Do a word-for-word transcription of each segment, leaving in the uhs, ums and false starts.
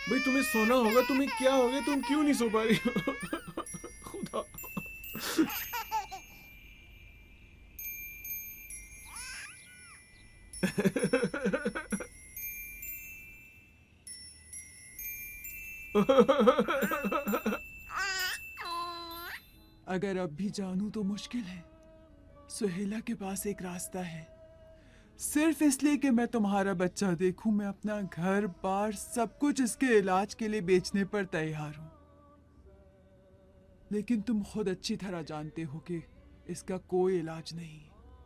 भाई तुम्हें सोना होगा, तुम्हें क्या हो गया, तुम क्यों नहीं सो पा रही हो? खुदा। अगर अब भी जानूं तो मुश्किल है। सुहेला के पास एक रास्ता है। सिर्फ इसलिए कि मैं तुम्हारा बच्चा देखूं, मैं अपना घर बार सब कुछ इसके इलाज के लिए बेचने पर तैयार हूं। लेकिन तुम खुद अच्छी तरह जानते हो कि इसका कोई इलाज नहीं।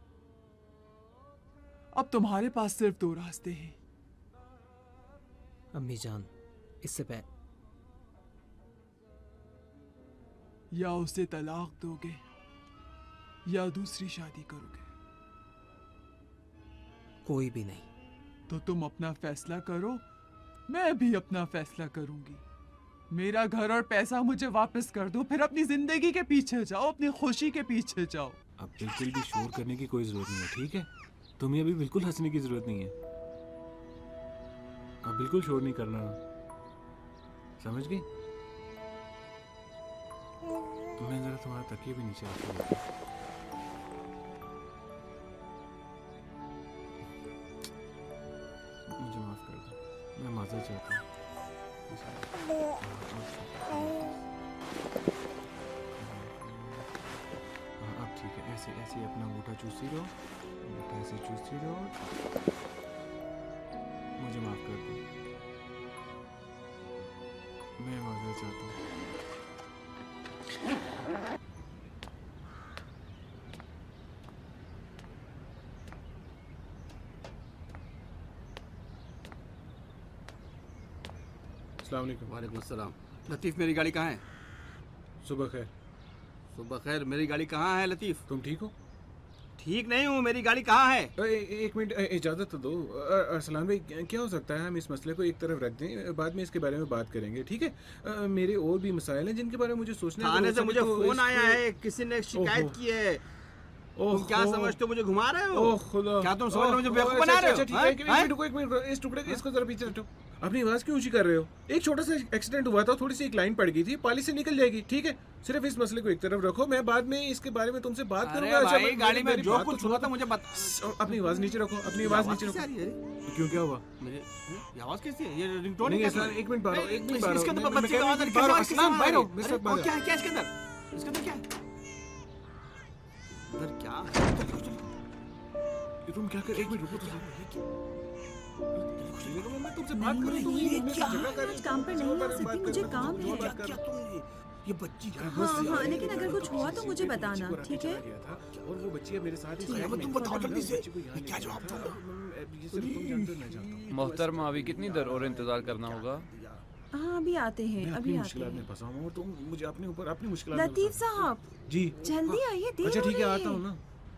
अब तुम्हारे पास सिर्फ दो रास्ते हैं। अम्मी जान, इससे पहले या उसे तलाक दोगे या दूसरी शादी करोगे। कोई भी नहीं। तो तुम अपना फैसला करो, मैं भी अपना फैसला करूंगी। मेरा घर और पैसा मुझे वापस कर दो, फिर अपनी जिंदगी के पीछे जाओ, अपनी खुशी के पीछे जाओ। अब बिल्कुल भी शोर करने की कोई जरूरत नहीं है, ठीक है? तुम्हें अभी बिल्कुल हंसने की जरूरत नहीं है। अब बिल्कुल शोर नहीं करना, समझ गई? मैं जरा तुम्हारा तकिए भी नीचे रख दूं। मुझे माफ कर दो, मैं माजरत चाहता हूँ। हाँ अब ठीक है, ऐसे ऐसे अपना अंगूठा चूसी रहो, अंगूठा ऐसे चूसी रहो। मुझे माफ कर दो, मैं माजरत चाहता हूँ। अस्सलाम वालेकुम। वालेकुम अस्सलाम। लतीफ़, मेरी गाड़ी कहाँ है? सुबह खैर। सुबह खैर, मेरी गाड़ी कहाँ है लतीफ़? तुम ठीक हो? ठीक नहीं हूँ, मेरी गाड़ी कहाँ है? ए, एक मिनट इजाज़त तो दो। अरसलान भाई, क्या हो सकता है हम इस मसले को एक तरफ रख दें, बाद में इसके बारे में बात करेंगे, ठीक है? आ, मेरे और भी मसाइल हैं जिनके बारे में मुझे सोचना है। थाने से मुझे फ़ोन आया है, किसी ने शिकायत की है। तुम क्या समझते हो, मुझे घुमा रहे हो? ओह खुदा, क्या तुम समझ रहे हो मुझे बेवकूफ़ बना रहे हो? एक मिनट रुको, एक मिनट, इस टुकड़े को इसको जरा पीछे हटो। अपनी आवाज़ क्यों ऊंची कर रहे हो? एक छोटा सा एक्सीडेंट हुआ था, थोड़ी सी एक लाइन पड़ गई थी, पाली से निकल जाएगी, ठीक है? सिर्फ इस मसले को एक तरफ रखो, मैं बाद में इसके बारे में तुमसे बात करूंगा। अरे भाई, गाड़ी में जो कुछ हुआ था मुझे बता। अपनी आवाज़ नीचे रखो, अपनी आवाज़ नीचे रखो। क्यों, क्या हुआ? मेरे ये आवाज़ कैसी है? ये रिंगटोन नहीं है सर, एक मिनट बाहर, एक मिनट बाहर। इसके अंदर बच्चे की आवाज़ आ रही है। अस्सलाम बाहर आओ, मेरे साथ अरे, बाहर और क्या है, क्या है इसके अंदर? इसके अंदर क्या है? अंदर क्या? तुम क्या कर? एक मिनट रुको तो। मैं तुमसे बात कर रही हूँ, ये क्या? आज काम पर नहीं आ सकती, मुझे काम है। क्या क्या तुमने? ये बच्ची का हाँ हाँ, लेकिन अगर कुछ हुआ तो मुझे बताना, ठीक है? और वो बच्ची मेरे साथ ही है। तुम बताओ जल्दी से, मैं क्या जवाब दूंगा? ये सिर्फ तुम जानते हो, मैं जानता हूँ। मोहतरमा, अभी कितनी देर और इंतजार करना होगा? हाँ अभी आते हैं, मैं अभी अपनी आते मुश्किलात में हैं। फंसा हूँ और तुम मुझे अपने ऊपर अपनी मुश्किलात। लतीफ साहब जी जल्दी आइए, देर अच्छा हो ठीक है, रही आता हूँ ना।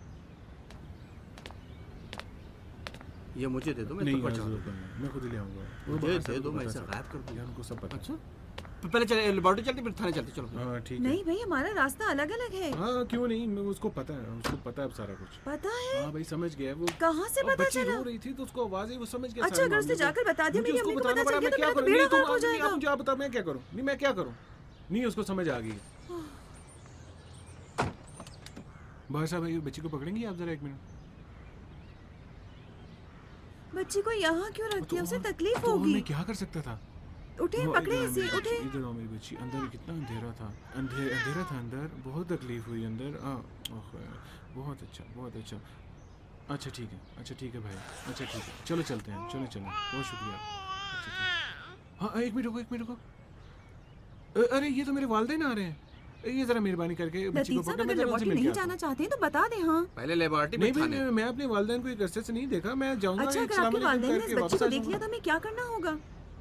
ये मुझे दे दो, मैं नहीं, तो बचा मैं खुद ही ले आऊंगा। मुझे दे दो, मैं इसे गायब कर दूंगा। उनको सब पता। अच्छा, पहले चले लेबोरेटरी चलते, फिर थाने चलते। चलो। हाँ ठीक है। नहीं भाई, हमारा रास्ता अलग अलग है। हाँ क्यों नहीं, मैं उसको पता है, उसको पता है अब सारा कुछ। पता है? हाँ भाई समझ गया वो। कहाँ से पता चला? रो रही थी तो उसको आवाज आई, वो समझ गया। अच्छा, अगर उसने जाकर बता दिया मेरी अम्मी को पता चल गया तो मेरा तो बेड़ा गर्क हो जाएगा। मुझे आप बताओ मैं क्या करूँ? नहीं मैं क्या करूँ? नहीं उसको समझ आ गई। भाई साहब, ये बच्ची को पकड़ेंगी आप जरा एक मिनट? बच्ची को यहाँ क्यों रख दिया? उसे तकलीफ तो होगी। मैं क्या कर सकता था? उठे, पकड़े इसे, उठे। इधर आओ मेरी बच्ची, अंदर कितना अंधेरा था, अंधेर अंधेरा था अंदर, बहुत तकलीफ हुई अंदर। हाँ बहुत अच्छा, बहुत अच्छा। अच्छा ठीक है, अच्छा ठीक है भाई, अच्छा ठीक है, चलो चलते हैं, चलो चलो, बहुत शुक्रिया। अच्छा ठीक। हाँ एक मिनट रुको, एक मिनट रुको। अरे ये तो मेरे वालिदैन आ रहे हैं, ये जरा मेहरबानी करके बच्ची को लतीफ साहब, पकड़ो, अगर मैं जरा उनसे लेबोरेटरी मिल नहीं के जाना आता हूँ। चाहते हैं तो बता दे। हाँ पहले लेबोरेटरी नहीं में थाने। भाई, मैं अपने वालिदैन को एक अरसे से नहीं देखा, मैं जाऊंगा। अच्छा, अगर आपके वालिदैन ने इस बच्ची को देख लिया तो हमें क्या करना होगा?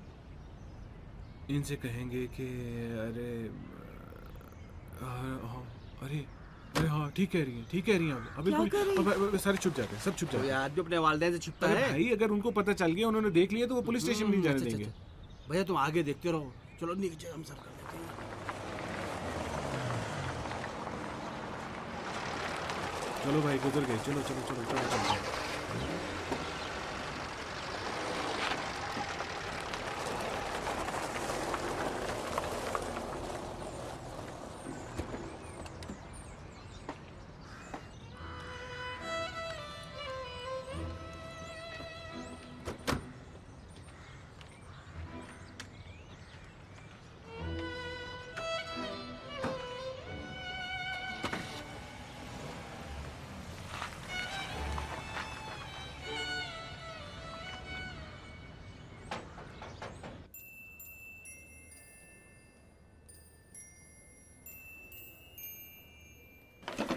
इनसे कहेंगे कि अरे अरे अरे हाँ ठीक कह रही है, ठीक कह रही है। अब बिल्कुल सारे छुप जाते हैं, सब छुप जाते हैं। यार जो अपने वालिदैन से छिपता है भाई, अगर उनको पता चल गया, उन्होंने देख लिया तो वो पुलिस स्टेशन नहीं जाने देंगे। भैया तुम आगे देखते रहो, चलो नीचे हम सब कर लेते हैं। चलो भाई गुजर गए, चलो चलो चलो चलो चलो।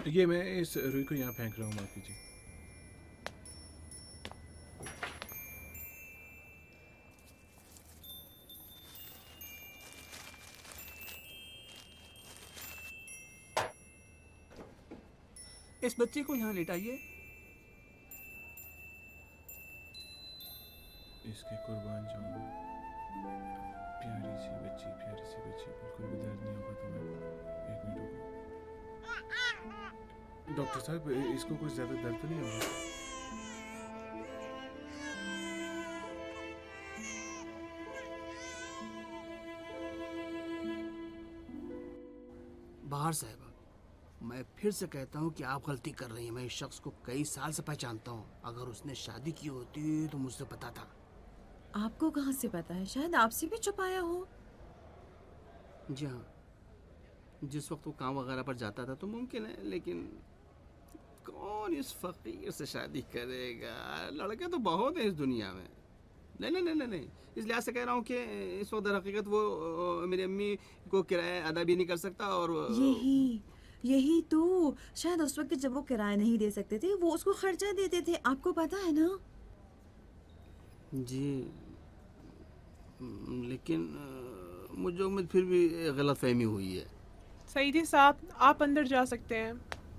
ये मैं इस रुई को यहाँ फेंक रहा हूँ, माफ कीजिए। इस बच्चे को यहाँ लेटाइए। इसके कुर्बान जाऊंगा। प्यारी सी बच्ची, प्यारी सी बच्ची, बिल्कुल भी दर्द नहीं होगा तुम्हें। एक मिनट रुको। डॉक्टर साहब, इसको कुछ ज्यादा दर्द तो नहीं होगा? बाहर साहब, मैं फिर से कहता हूँ कि आप गलती कर रही हैं। मैं इस शख्स को कई साल से पहचानता हूँ। अगर उसने शादी की होती तो मुझसे पता था। आपको कहाँ से पता है? शायद आपसे भी छुपाया हो। जी हाँ, जिस वक्त वो काम वगैरह पर जाता था तो मुमकिन है, लेकिन कौन इस फकीर से शादी करेगा? लड़के तो बहुत हैं इस दुनिया में। नहीं नहीं नहीं नहीं नहीं इस लिहाज से कह रहा हूँ कि इस वक्त दर हकीकत वो मेरी अम्मी को किराया अदा भी नहीं कर सकता। और यही यही तो, शायद उस वक्त जब वो किराया नहीं दे सकते थे वो उसको खर्चा देते थे। आपको पता है ना? जी, लेकिन मुझे उम्मीद फिर भी गलत फहमी हुई है। सईदी साहब, आप अंदर जा सकते हैं।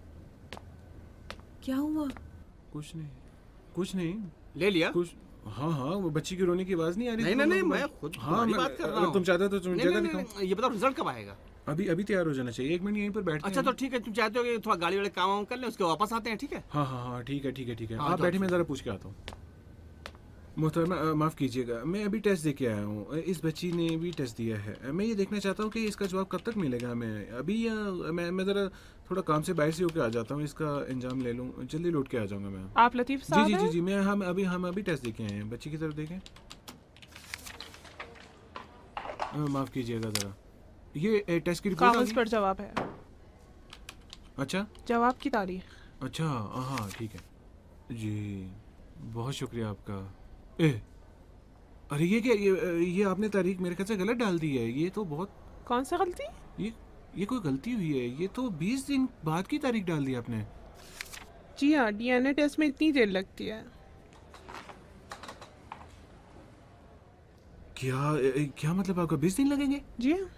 क्या हुआ? कुछ नहीं, कुछ नहीं। ले लिया कुछ, हाँ हाँ, वो बच्ची की रोने की आवाज नहीं आ रही? नहीं नहीं नहीं मैं खुद हाँ, तुम्हारी मैं- बात कर रहा अगर हूँ। तुम चाहते हो तो तुम नहीं, जगह नहीं, दिखाओ। नहीं, ये बताओ रिजल्ट कब आएगा? अभी अभी तैयार हो जाना चाहिए। एक मिनट यहीं पर बैठ। अच्छा तो ठीक है, तुम चाहते हो कि थोड़ा गाड़ी वाले काम वाम कर लें, उसके वापस आते हैं, ठीक है? हाँ हाँ हाँ, ठीक है ठीक है ठीक है। हाँ, आप तो बैठे, अच्छा। मैं ज़रा पूछ के आता हूँ। मोहतरमा, माफ़ कीजिएगा, मैं अभी टेस्ट दे के आया हूँ। इस बच्ची ने भी टेस्ट दिया है। मैं ये देखना चाहता हूँ कि इसका जवाब कब तक मिलेगा हमें। अभी या मैं मैं ज़रा थोड़ा काम से बाहर से होकर आ जाता हूँ, इसका इंजाम ले लूँ, जल्दी लौट के आ जाऊँगा मैं। आप लतीफ़ जी साहब जी जी हैं? जी मैं हम अभी हम अभी टेस्ट दे के आए हैं। बच्ची की तरफ देखें। माफ़ कीजिएगा ज़रा, ये टेस्ट की रिपोर्ट आ कागज गई? पर जवाब है। अच्छा जवाब की तारीख। अच्छा, हाँ ठीक है जी, बहुत शुक्रिया आपका। ए, अरे ये क्या, ये, ये आपने तारीख मेरे ख्याल से गलत डाल दी है। ये तो बहुत, कौन सा गलती? ये ये कोई गलती हुई है। ये तो बीस दिन बाद की तारीख डाल दी आपने। जी हाँ, डीएनए टेस्ट में इतनी देर लगती है। क्या ए, क्या मतलब आपका बीस दिन लगेंगे? जी हाँ।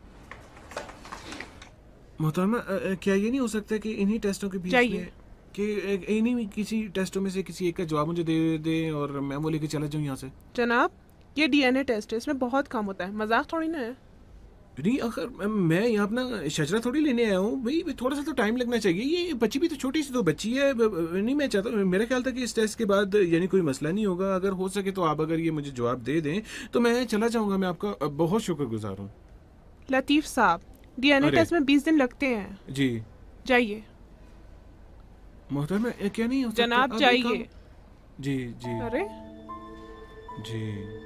मोहतरमा, अ, अ, क्या ये नहीं हो सकता कि इन्हीं टेस्टों के बीच जाइए। में कि ए- इन्हीं में किसी टेस्टों में से किसी एक का जवाब मुझे दे दें और मैं वो लेके चला जाऊँ यहाँ से? जनाब, ये डीएनए टेस्ट है, इसमें बहुत काम होता है, मजाक थोड़ी ना है। नहीं, अगर मैं यहाँ अपना शजरा थोड़ी लेने आया हूँ भाई, थोड़ा सा तो टाइम लगना चाहिए। ये बच्ची भी तो छोटी सी तो बच्ची है। ब- ब- नहीं, मैं चाहता हूँ, मेरा ख्याल था कि इस टेस्ट के बाद यानी कोई मसला नहीं होगा। अगर हो सके तो आप अगर ये मुझे जवाब दे दें तो मैं चला जाऊँगा। मैं आपका बहुत शुक्रगुजार हूँ। लतीफ़ साहब, डीएनए अरे। टेस्ट में बीस दिन लगते हैं। जी जाइए मोहतरमा, ए, क्या नहीं हो सकता? जनाब, अभी जाइए। कम- जी जी अरे जी।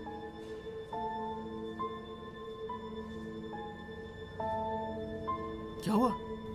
क्या हुआ?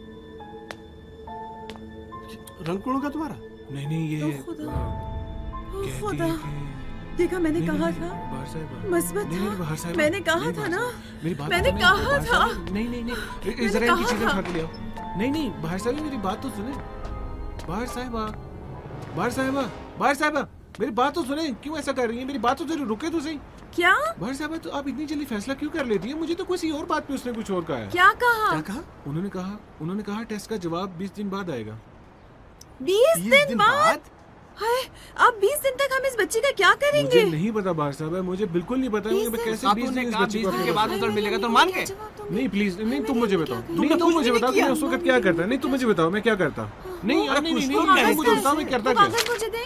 रंग कोण का तुम्हारा? नहीं नहीं, ये ओ खुदा, ओ कहती खुदा, है कि देखा मैंने नहीं, कहा नहीं, था। बाहर साहिबा। मस्बत नहीं, नहीं, था। बाहर साहिबा। मैंने कहा नहीं, था बाहर ना। साहिबा। मेरी बात मैंने तो सुने, कहा बाहर था। साहिबा। नहीं नहीं नहीं, ए- मैंने जरा इनकी कहा चीजें था। उठा के ले आओ। नहीं नहीं, बाहर साहिबा, मेरी बात तो सुने। बाहर साहिबा, बाहर साहिबा, बाहर साहिबा, मेरी बात तो सुने। क्यों ऐसा कर रही है? मेरी बात तो जरूर रुके तो सही। क्या बाहर साहिबा, तो आप इतनी जल्दी फैसला क्यों कर लेती है? मुझे तो किसी और बात पे उसने कुछ और कहा है। क्या कहा? क्या कहा? उन्होंने कहा उन्होंने कहा टेस्ट का जवाब बीस दिन बाद आएगा। बीस बीस दिन दिन बाद? बाद? हाय, अब बीस दिन तक हम इस बच्ची का क्या मुझे करेंगे? नहीं पता बाहर साहब, मुझे बिल्कुल नहीं पता बीस मैं दिन? कैसे आप बीस उन्होंने दिन इस कहा बच्ची बीस को दिन अपने के बाद पास- रिजल्ट हाय, मिलेगा तो मैंने मान क्या गए? जवाब दूंगी? नहीं प्लीज, नहीं हाय, तुम मैंने मुझे क्या बताओ। करूं? नहीं, तुम कुछ मुझे भी बताओ नहीं कि मैं उस वक्त क्या करता। नहीं, तुम मुझे बताओ मैं क्या करता। नहीं अरे नहीं कुछ नहीं तो नहीं, कहे तुम मुझे थे। बताओ मैं करता वो क्या। कागज मुझे दे।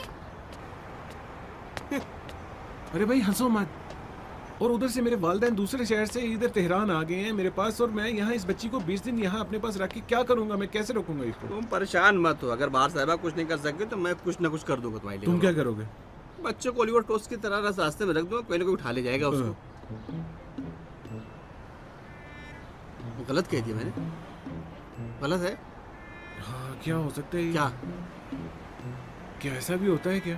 अरे भाई हंसो मत। और उधर से मेरे वालिदैन दूसरे शहर से इधर तेहरान आ गए हैं मेरे पास, और मैं यहाँ इस बच्ची को बीस दिन यहाँ अपने पास रख के क्या करूंगा? मैं कैसे रोकूंगा इसको? तुम परेशान मत हो। अगर बाहर साहिबा कुछ नहीं कर सकते तो मैं कुछ ना कुछ कर दूंगा तुम्हारे लिए। तुम क्या करोगे? बच्चे को ओलिवर टोस्ट की तरह रस रास्ते में रख दूंगा, कोई ना कोई उठा ले जाएगा उसको। गलत कह दिया मैंने? गलत है? हाँ, क्या हो सकता है ये? क्या? क्या ऐसा भी होता है क्या?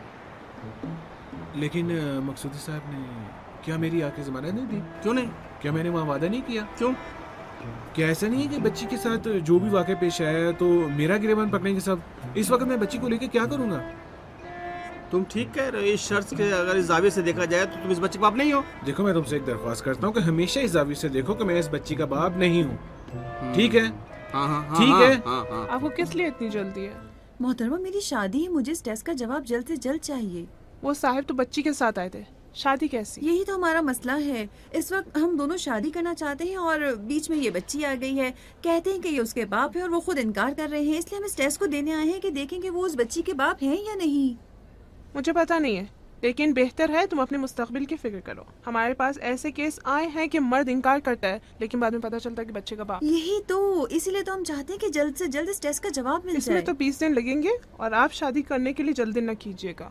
लेकिन अ, मकसूदी साहब ने क्या मेरी आके जमानत नहीं दी? क्यों नहीं? क्या मैंने वहाँ वादा नहीं किया? क्यों? क्या ऐसा नहीं है कि बच्ची के साथ जो भी वाक़या पेश आया है तो मेरा गिरेबान पकड़ने के सब इस वक्त मैं बच्ची को लेके क्या करूँगा? तुम ठीक कह रहे हो, इस शर्त के अगर इस जाविये से देखा जाए तो तुम इस बच्चे के बाप नहीं हो। देखो मैं तुमसे एक दरख्वास्त करता हूँ कि हमेशा इस जाविये से देखो कि मैं इस बच्ची का बाप नहीं हूँ। ठीक है? हाँ हाँ हाँ ठीक हाँ, है? हाँ हाँ। आपको किस लिए इतनी जल्दी है? मोहतरमा मेरी शादी है, मुझे इस टेस्ट का जवाब जल्द से जल्द चाहिए। वो साहिब तो बच्ची के साथ आए थे, शादी कैसी? यही तो हमारा मसला है। इस वक्त हम दोनों शादी करना चाहते हैं और बीच में ये बच्ची आ गई है। कहते हैं कि ये उसके बाप है और वो खुद इनकार कर रहे हैं, इसलिए हम इस टेस्ट को देने आए हैं कि देखें कि वो उस बच्ची के बाप हैं या नहीं। मुझे पता नहीं है, लेकिन बेहतर है तुम अपने मुस्तकबिल की फिक्र करो। हमारे पास ऐसे केस आए हैं कि मर्द इनकार करता है लेकिन बाद में पता चलता है कि बच्चे का बाप। यही तो, इसीलिए तो हम चाहते हैं कि जल्द से जल्द इस टेस्ट का जवाब मिल इसमें जाए। तो बीस दिन लगेंगे और आप शादी करने के लिए जल्दी न कीजिएगा।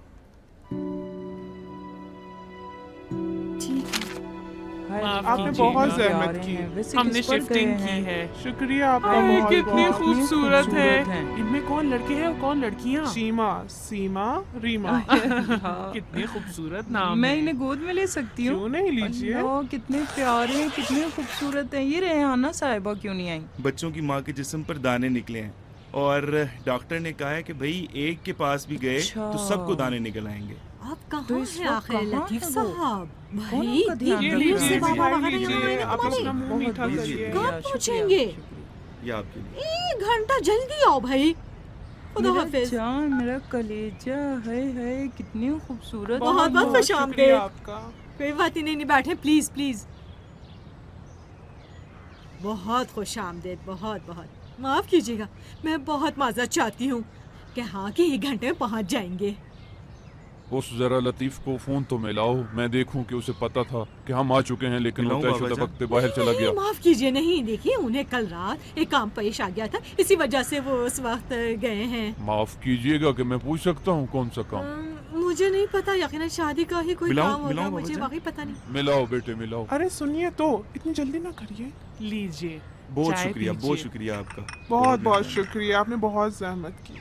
ठीक है। आपने बहुत जहमत की, हमने शिफ्टिंग की है। शुक्रिया आपका बहुत। कितनी खूबसूरत है। इनमें कौन लड़के हैं और कौन लड़कियां? सीमा, सीमा, रीमा। कितने खूबसूरत नाम मैं हैं। इन्हें गोद में ले सकती हूँ? क्यों नहीं लीजिए? अल्लाह, कितने प्यारे हैं, कितने खूबसूरत हैं। ये रेहाना साहिबा क्यों नहीं आई? बच्चों की माँ के जिस्म पर दाने निकले हैं और डॉक्टर ने कहा है कि भाई एक के पास भी गए तो सबको दाने निकल आएंगे। आप कहाँ तो इस हैं वक्त आखिर कहाँ लतीफ है वो? साहब? कौन भाई आपका ध्यान इतनी रख दूर रहा से है? बाबा वगैरह यहाँ लीजिए, आए आप तुम्हारे? अपना मुंह मीठा लीजिए। करिए। कब शुक्रिया, पहुँचेंगे? ये आपके लिए। एक घंटा जल्दी आओ भाई। खुदा मेरा हाफिज। जान, मेरा कलेजा है है कितनी खूबसूरत। बहुत बहुत खुश शुक्रिया आमदीद। आपका। कोई बात ही नहीं, नहीं बैठे प्लीज प्लीज। बहुत खुश आमदीद, बहुत बहुत। माफ कीजिएगा, मैं बहुत माजरत चाहती हूँ कि हाँ कि एक घंटे में पहुँच जाएंगे। उस जरा लतीफ को फोन तो मिलाओ, मैं देखूं कि उसे पता था कि हम आ चुके हैं लेकिन वो मिलाऊं तयशुदा बाबा वक्त बाहर चला नहीं, गया। माफ कीजिए, नहीं देखिए उन्हें कल रात एक काम पेश आ गया था, इसी वजह से वो उस वक्त गए हैं। माफ कीजिएगा कि मैं पूछ सकता हूँ कौन सा काम? अम, मुझे नहीं पता, यकीनन शादी का ही कोई मिलाऊं- काम होगा, मिलाऊं मुझे बाबा वाकई पता नहीं। मिलाओ बेटे मिलाओ। अरे सुनिए तो, इतनी जल्दी ना करिए। लीजिए। बहुत चाय शुक्रिया, बहुत पीजिए। शुक्रिया आपका। बहुत बहुत मेहरबानी। शुक्रिया, आपने बहुत जहमत की।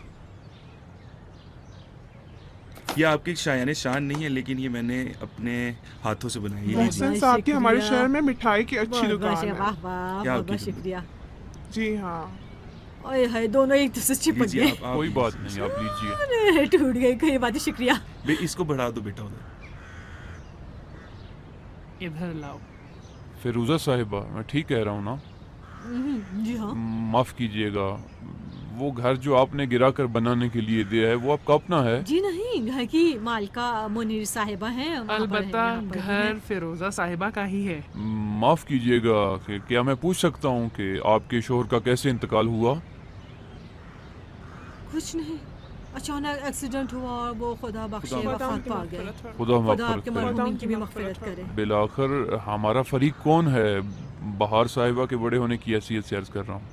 ये आपकी शायाने शान नहीं है लेकिन ये मैंने अपने हाथों से बनाई है। बहुत मोहसिन साहब की हमारे शुक्रिया। शहर में मिठाई की अच्छी बहुत बहुत दुकान शुक्रिया, है। वाह वाह, क्या बहुत बहुत आपकी शुक्रिया। जी हाँ। ओए हाय, दोनों एक दूसरे से चिपक लीजिए गए। आप, आप कोई लीजिए। बात नहीं, आप लीजिए। अरे, टूट गई कोई बात नहीं, शुक्रिया। बे इसको बढ़ा दो बेटा उधर। इधर लाओ। फिरोजा साहिबा, मैं ठीक कह रहा हूँ ना? हम्म, जी हाँ। माफ कीजिएगा, वो घर जो आपने गिरा कर बनाने के लिए दिया है वो आपका अपना है? जी नहीं, घर की मालका मुनीर साहिबा हैं, वहाँ पर अलबत्ता हैं, यहाँ पर घर हैं। फिरोजा साहिबा का ही है। माफ कीजिएगा कि क्या मैं पूछ सकता हूँ कि आपके शोहर का कैसे इंतकाल हुआ? कुछ नहीं, अचानक एक्सीडेंट हुआ और वो खुदा बख्शे खुदा वफात पा गए। खुदा खुदा मगफरत आपके करे। मरहूमिन की भी मगफिरत करे। बिलाखिर हमारा फरीक कौन है? बहार साहिबा के बड़े होने की हैसियत से अर्ज कर रहा हूँ।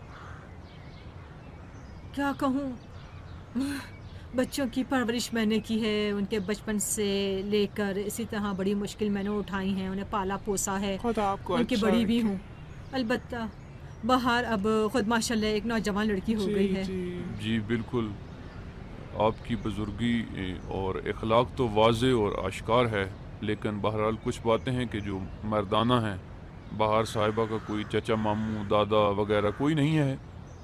क्या कहूँ, बच्चों की परवरिश मैंने की है, उनके बचपन से लेकर इसी तरह बड़ी मुश्किल मैंने उठाई हैं, उन्हें पाला पोसा है, खुदा आपको उनकी अच्छा बड़ी भी रखे। हूँ। अलबत्ता बाहर अब खुद माशाल्लाह एक नौजवान लड़की हो जी, गई है। जी। जी बिल्कुल, आपकी बुजुर्गी और इखलाक तो वाज़े और आश्कार है, लेकिन बहरहाल कुछ बातें हैं कि जो मर्दाना हैं। बहार साहिबा का कोई चचा मामू दादा वगैरह कोई नहीं है।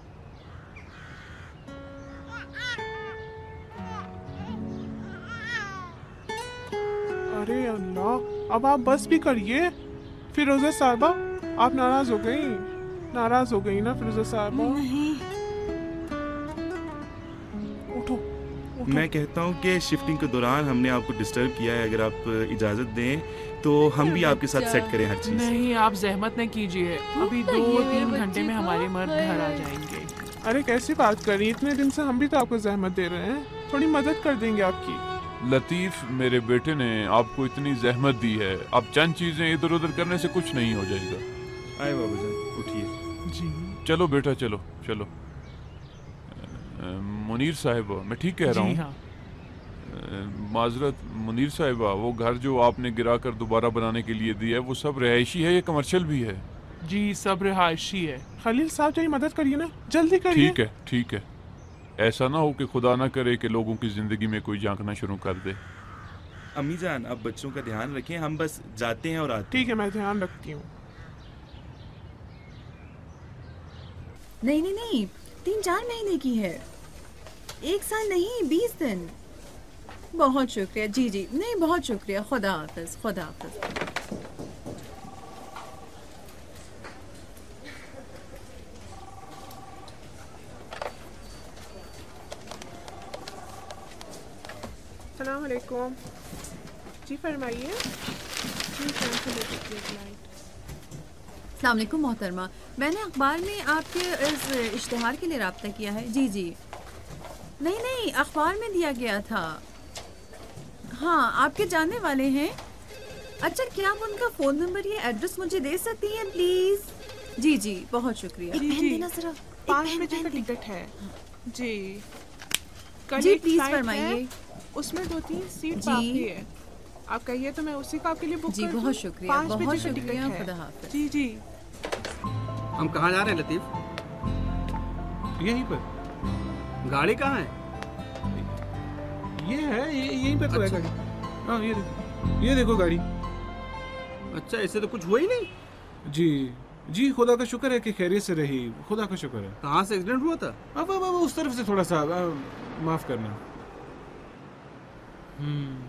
अरे अल्लाह, अब आप बस भी करिए। फिरोजा साहिबा, आप नाराज हो गई? नाराज हो गई ना फिरोजा साहिबा? नहीं, उठो, उठो। मैं कहता हूँ कि शिफ्टिंग के दौरान हमने आपको डिस्टर्ब किया है, अगर आप इजाज़त दें तो हम भी आपके साथ सेट करें हर चीज़। नहीं, आप जहमत न कीजिए, अभी दो बताइए मेरे तीन बच्चे घंटे में को। हमारे मर्द घर आ जाएंगे। अरे कैसी बात कर रही हैं? इतने दिन से हम भी तो आपको जहमत दे रहे हैं, थोड़ी मदद कर देंगे आपकी। लतीफ़, मेरे बेटे ने आपको इतनी जहमत दी है, अब चंद चीज़ें इधर उधर करने से कुछ नहीं हो जाएगा। आए बाबू जान, उठिए। जी चलो बेटा, चलो चलो। अ, मुनीर साहिबा, मैं ठीक कह रहा जी हूँ? हाँ। माजरत मुनीर साहिबा, वो घर जो आपने गिरा कर दोबारा बनाने के लिए दिया है वो सब रिहायशी है या कमर्शियल भी है? जी, सब रिहायशी है। खलील साहब, जरा मदद करिए ना, जल्दी करिए। ठीक है ठीक है, ऐसा ना हो कि खुदा ना करे कि लोगों की जिंदगी में कोई झांकना शुरू कर दे। अम्मी जान, आप बच्चों का ध्यान रखें, हम बस जाते हैं और आते ठीक है, मैं ध्यान रखती हूँ। नहीं नहीं नहीं, तीन चार महीने की है, एक साल नहीं, बीस दिन। बहुत शुक्रिया। जी जी, नहीं बहुत शुक्रिया। खुदा हाफिज, खुदा हाफिज। सलाम अलैकुम। जी फरमाइए। जी कैंसिल हो चुकी है फ्लाइट। अस्सलाम वालेकुम मोहतरमा, मैंने अखबार में आपके इस इश्तिहार के लिए रब्ता किया है। जी जी, नहीं नहीं, अखबार में दिया गया था। हाँ, आपके जानने वाले हैं। अच्छा, क्या आप उनका फ़ोन नंबर या एड्रेस मुझे दे सकती हैं प्लीज़? जी जी, बहुत शुक्रिया। जी, एक पेन जी। देना ज़रा। पाँच बजे का टिकट है। जी। कल जी एक प्लीज़ फ्लाइट फरमाइए। है, उसमें दो तीन सीट जी। बाकी है। आप कहिए तो मैं उसी का आपके लिए बुक जी कर बहुत दूं। शुक्रिया, पाँच बहुत बजे का शुक्रिया। टिकट है। खुदा हाफिज। जी जी। हम कहाँ जा रहे हैं लतीफ़? यहीं पर। गाड़ी कहाँ है? ये है, ये यहीं पर तो है अच्छा। गाड़ी। हाँ ये देखो, ये देखो गाड़ी। अच्छा, इससे तो कुछ हुआ ही नहीं। जी जी, खुदा का शुक्र है कि खैरियत से रही, खुदा का शुक्र है। कहाँ से एक्सीडेंट हुआ था? अब अब अब उस तरफ से थोड़ा सा, आ, माफ करना। हम्म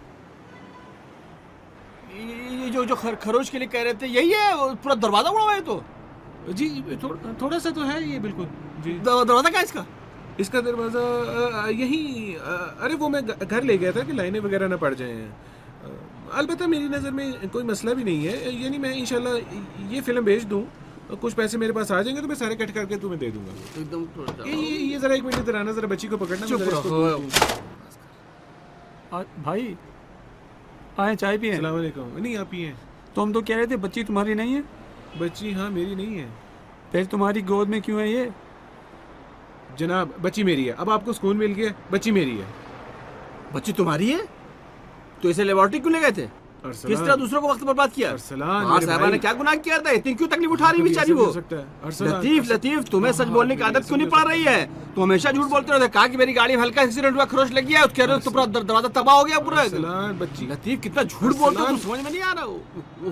ये ये जो जो खर, खरोच के लिए कह रहे थे, यही है? वो पूरा दरवाजा उड़ा हुआ है तो? जी थो, थोड़ा सा तो है ये, बिल्कुल जी। द- दरवाजा क्या है इसका? इसका दरवाज़ा आ, आ, यही आ, अरे वो मैं घ- घर ले गया था कि लाइनें वगैरह ना पड़ जाएं। आ, अलबत्ता मेरी नज़र में कोई मसला भी नहीं है, यानी मैं इंशाल्लाह ये फ़िल्म भेज दूँ, कुछ पैसे मेरे पास आ जाएंगे तो मैं सारे कट करके तुम्हें दे दूंगा। एकदम थोड़ा ये ये ये ज़रा एक मिनट इधर आना, ज़रा बच्ची को पकड़ना। मैं चुप ज़रा इसको रहो। दूध दूं। आ, भाई आए चाय पिए। अस्सलाम वालेकुम। नहीं आप पिए। तुम तो कह रहे थे बच्ची तुम्हारी नहीं है। बच्ची हाँ मेरी नहीं है। फिर तुम्हारी गोद में क्यों है ये? जनाब बच्ची मेरी है। अब आपको सुकून मिल गया, बच्ची मेरी है। बच्ची तुम्हारी है? तो इसे लेबोरेटरी क्यों ले गए थे? किस तरह दूसरों को वक्त बर्बाद किया? हाँ, साहबा ने क्या गुनाह किया था? इतनी क्यों तकलीफ उठा रही बेचारी वो? लतीफ लतीफ तुम्हें सच बोलने की आदत क्यों नहीं पड़ रही है? तुम हमेशा झूठ बोलते रहते। कहा कि मेरी गाड़ी में हल्का एक्सीडेंट हुआ, खरोच लगी है, उसके तो पूरा दरवाजा तबाह हो गया पूरा। बच्ची लतीफ कितना झूठ बोलते हो, समझ में नहीं आ रहा।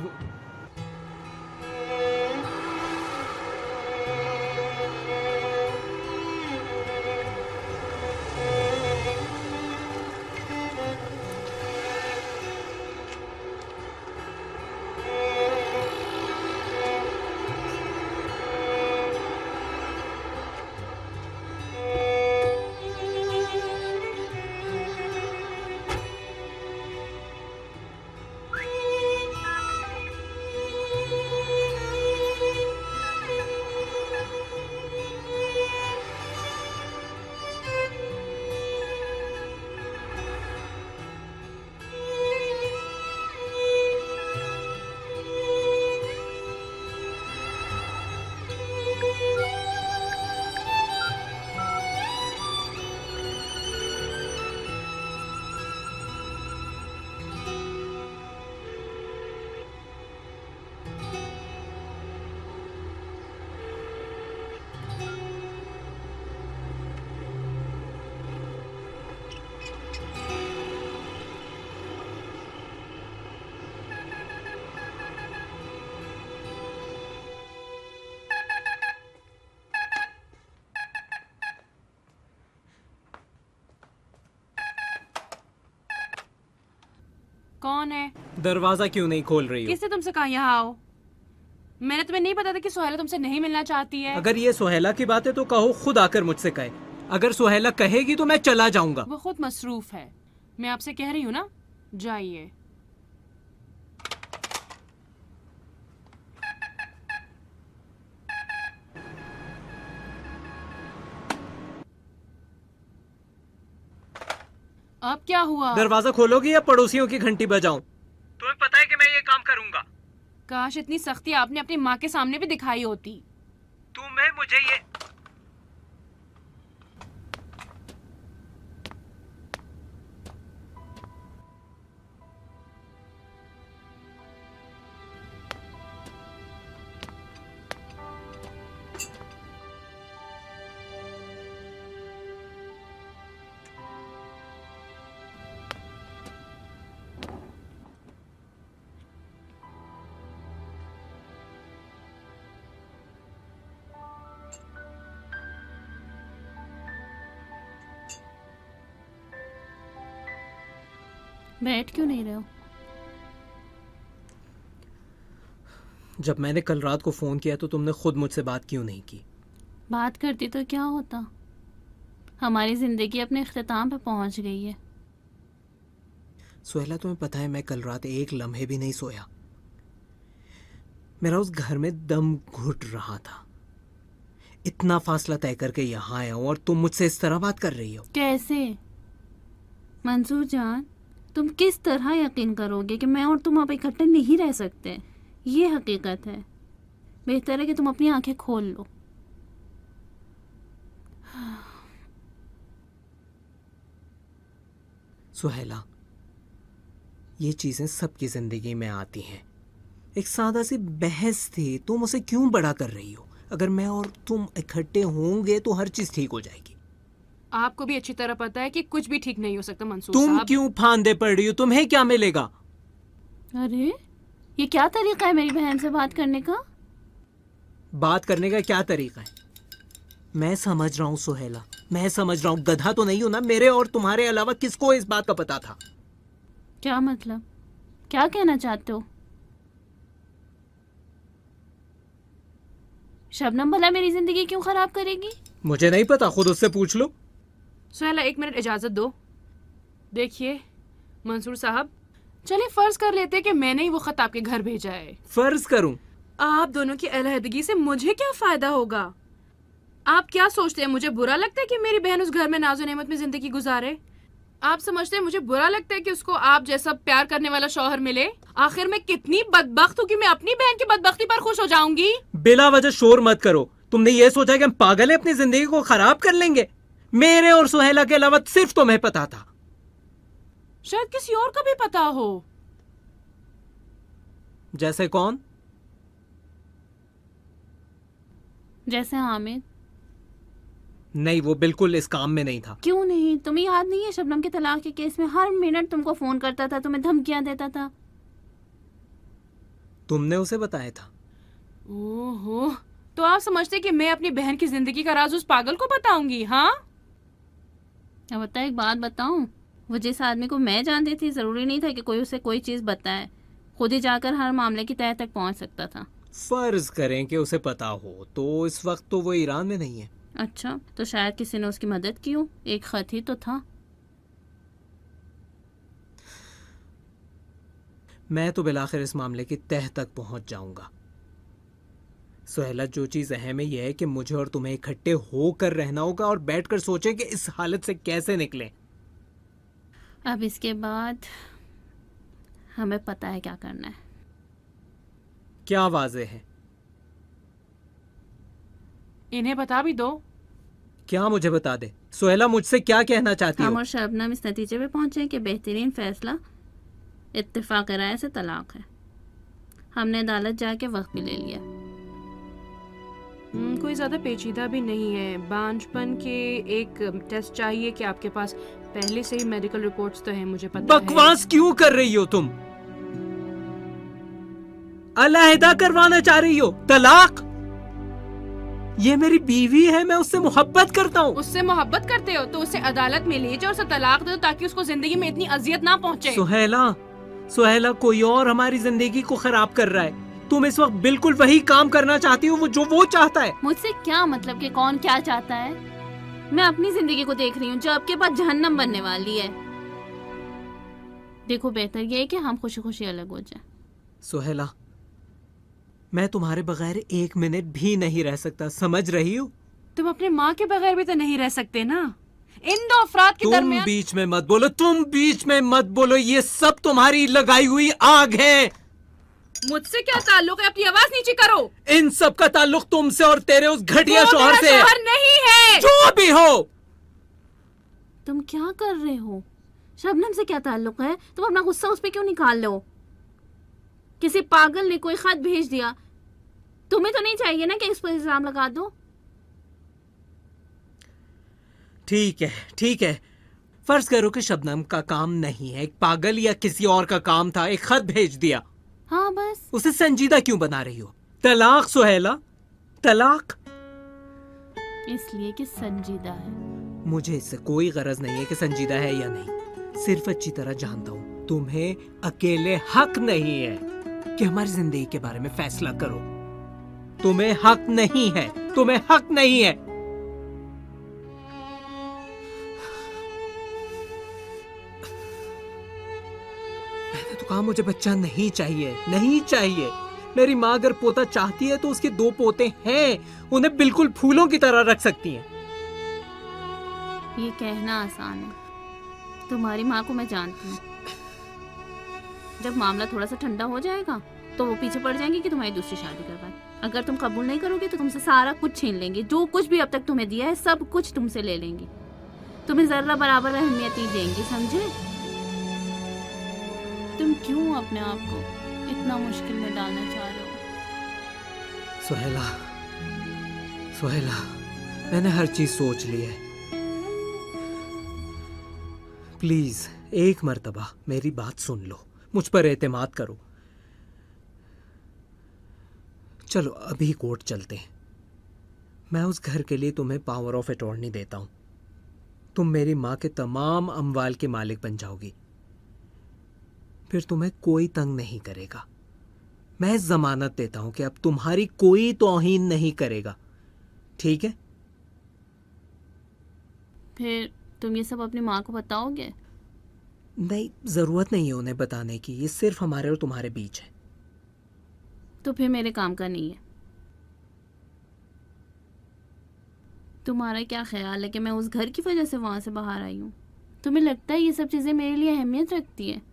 कौन है? दरवाजा क्यों नहीं खोल रही हो? किसने तुमसे कहा यहाँ आओ? मैंने तुम्हें नहीं पता था कि सुहेला तुमसे नहीं मिलना चाहती है। अगर ये सुहेला की बात है तो कहो खुद आकर मुझसे कहे। अगर सुहेला कहेगी तो मैं चला जाऊंगा। वो खुद मसरूफ है, मैं आपसे कह रही हूँ ना, जाइए। अब क्या हुआ? दरवाजा खोलोगी या पड़ोसियों की घंटी बजाऊं? तुम्हें पता है कि मैं ये काम करूंगा। काश इतनी सख्ती आपने अपनी माँ के सामने भी दिखाई होती। तुम्हें मुझे ये बैठ क्यों नहीं रहे हो? जब मैंने कल रात को फोन किया तो तुमने खुद मुझसे बात क्यों नहीं की? बात करती तो क्या होता? हमारी जिंदगी अपने इख्तिताम पे पहुंच गई है। सुहेला, तुम्हें पता है मैं कल रात एक लम्हे भी नहीं सोया। मेरा उस घर में दम घुट रहा था। इतना फासला तय करके यहाँ आया हूँ और तुम मुझसे इस तरह बात कर रही हो। कैसे? मंसूर जान, तुम किस तरह यकीन करोगे कि मैं और तुम अब इकट्ठे नहीं रह सकते? ये हकीकत है। बेहतर है कि तुम अपनी आंखें खोल लो। सुहेला, ये चीजें सबकी जिंदगी में आती हैं। एक सादा सी बहस थी, तुम उसे क्यों बड़ा कर रही हो? अगर मैं और तुम इकट्ठे होंगे तो हर चीज ठीक हो जाएगी। आपको भी अच्छी तरह पता है कि कुछ भी ठीक नहीं हो सकता मंसूर तुम साहब। क्यों फांदे पड़ रही हो? तुम्हें क्या मिलेगा? अरे, ये क्या तरीका है मेरी बहन से बात करने का? बात करने का क्या तरीका है? मैं समझ रहा हूँ सुहेला, मैं समझ रहा हूँ। गधा तो नहीं हूं ना। मेरे और तुम्हारे अलावा किसको इस बात का पता था? क्या मतलब? क्या कहना चाहते हो? शबनम भला मेरी जिंदगी क्यों खराब करेगी? मुझे नहीं पता, खुद उससे पूछ लो। सुहेला, एक मिनट इजाजत दो। देखिए मंसूर साहब, चलिए फर्ज कर लेते हैं कि मैंने ही वो खत आपके घर भेजा है। फर्ज करूं? आप दोनों की अलहदगी से मुझे क्या फायदा होगा? आप क्या सोचते हैं मुझे बुरा लगता है कि मेरी बहन उस घर में नाज़ो नेमत में जिंदगी गुजारे? आप समझते हैं मुझे बुरा लगता है कि उसको आप जैसा प्यार करने वाला शौहर मिले? आखिर मैं कितनी बदबख्त हूँ कि मैं अपनी बहन की बदबख्ती पर खुश हो जाऊंगी? बिला वजह शोर मत करो। तुमने ये सोचा कि हम पागल हैं, अपनी जिंदगी को खराब कर लेंगे? मेरे और सुहेला के अलावा सिर्फ तुम्हें पता था। शायद किसी और को भी पता हो। जैसे कौन? जैसे हामिद। नहीं, वो बिल्कुल इस काम में नहीं था। क्यों नहीं? तुम्हें याद नहीं है शबनम के तलाक के केस में हर मिनट तुमको फोन करता था, तुम्हें धमकियां देता था? तुमने उसे बताया था? ओहो, तो आप समझते कि मैं अपनी बहन की जिंदगी का राज उस पागल को बताऊंगी? हाँ, अब बता, एक बात बताऊं, वो जिस आदमी को मैं जानती थी जरूरी नहीं था कि कोई उसे कोई चीज बताए। खुद ही जाकर हर मामले की तह तक पहुंच सकता था। फर्ज करें कि उसे पता हो, तो इस वक्त तो वो ईरान में नहीं है। अच्छा, तो शायद किसी ने उसकी मदद की हो। एक खत ही तो था। मैं तो बिलाखिर इस मामले की तह तक पहुंच जाऊंगा। सुहेला, जो चीज अहम है यह है कि मुझे और तुम्हें इकट्ठे होकर रहना होगा और बैठकर सोचें कि इस हालत से कैसे निकलें। अब इसके बाद हमें पता है क्या करना है। क्या वाज़ेह है? इन्हें बता भी दो। क्या मुझे बता दे? सुहेला, मुझसे क्या कहना चाहती हो? हम और शबनम इस नतीजे पे पहुंचे कि बेहतरीन फैसला इत्तेफाक राय से तलाक है। हमने अदालत जाके वक्त भी ले लिया। कोई ज्यादा पेचीदा भी नहीं है। बांझपन के एक टेस्ट चाहिए कि आपके पास पहले से ही मेडिकल रिपोर्ट्स तो हैं, मुझे पता है। बकवास क्यों कर रही हो तुम? अलहदा करवाना चाह रही हो? तलाक? ये मेरी बीवी है, मैं उससे मोहब्बत करता हूँ। उससे मोहब्बत करते हो तो उसे अदालत में ले जाओ और उसे तलाक दो ताकि उसको जिंदगी में इतनी अजियत ना पहुंचे। सुहेला, सुहेला, कोई और हमारी जिंदगी को खराब कर रहा है। तुम इस वक्त बिल्कुल वही काम करना चाहती हो वो जो वो चाहता है। मुझसे क्या मतलब कि कौन क्या चाहता है? मैं अपनी जिंदगी को देख रही हूँ जो आपके पास जहन्नम बनने वाली है। देखो, बेहतर ये है कि हम खुशी खुशी अलग हो जाएं। सुहेला, मैं तुम्हारे बगैर एक मिनट भी नहीं रह सकता, समझ रही हो? तुम अपनी माँ के बगैर भी तो नहीं रह सकते ना। इन दो अफराद के दरमियान। तुम बीच में मत बोलो, तुम बीच में मत बोलो। ये सब तुम्हारी लगाई हुई आग है। मुझसे क्या ताल्लुक है? अपनी आवाज नीचे करो। इन सब का ताल्लुक तुमसे और तेरे उस घटिया शौहर से शौहर नहीं है। जो भी हो। तुम क्या कर रहे हो? शबनम से क्या ताल्लुक है? तुम अपना गुस्सा उस पे क्यों निकाल लो? किसी पागल ने कोई खत भेज दिया, तुम्हें तो नहीं चाहिए ना कि इस पर इल्जाम लगा दो। ठीक है, ठीक है, फर्ज करो कि शबनम का काम नहीं है, एक पागल या किसी और का काम था, एक खत भेज दिया। हाँ बस। उसे संजीदा क्यों बना रही हो? तलाक सुहेला, तलाक। इसलिए कि संजीदा है। मुझे इससे कोई गरज नहीं है कि संजीदा है या नहीं। सिर्फ अच्छी तरह जानता हूँ तुम्हें अकेले हक नहीं है कि हमारी जिंदगी के बारे में फैसला करो। तुम्हें हक नहीं है, तुम्हें हक नहीं है। मैंने तो कहा मुझे बच्चा नहीं चाहिए, नहीं चाहिए। मेरी माँ अगर पोता चाहती है तो उसके दो पोते हैं, उन्हें बिल्कुल फूलों की तरह रख सकती है। ये कहना आसान है, तुम्हारी माँ को मैं जानती हूँ। जब मामला थोड़ा सा ठंडा हो जाएगा तो वो पीछे पड़ जाएंगे कि तुम्हारी दूसरी शादी करवाए। अगर तुम कबूल नहीं करोगे तो तुमसे सारा कुछ छीन लेंगे, जो कुछ भी अब तक तुम्हें दिया है सब कुछ तुमसे ले लेंगे, तुम्हें जरा बराबर अहमियत ही देंगे, समझे? तुम क्यों अपने आप को इतना मुश्किल में डालना चाह रहे हो? सुहेला, सुहेला, मैंने हर चीज सोच ली है। प्लीज एक मर्तबा मेरी बात सुन लो, मुझ पर एतमाद करो। चलो अभी कोर्ट चलते हैं। मैं उस घर के लिए तुम्हें पावर ऑफ अटॉर्नी देता हूं। तुम मेरी माँ के तमाम अमवाल के मालिक बन जाओगी, फिर तुम्हें कोई तंग नहीं करेगा। मैं जमानत देता हूं कि अब तुम्हारी कोई तौहीन नहीं करेगा, ठीक है? फिर तुम ये सब अपनी माँ को बताओगे? नहीं, जरूरत नहीं है उन्हें बताने की, ये सिर्फ हमारे और तुम्हारे बीच है। तो फिर मेरे काम का नहीं है। तुम्हारा क्या ख्याल है कि मैं उस घर की वजह से वहां से बाहर आई हूँ? तुम्हें लगता है ये सब चीजें मेरे लिए अहमियत रखती है?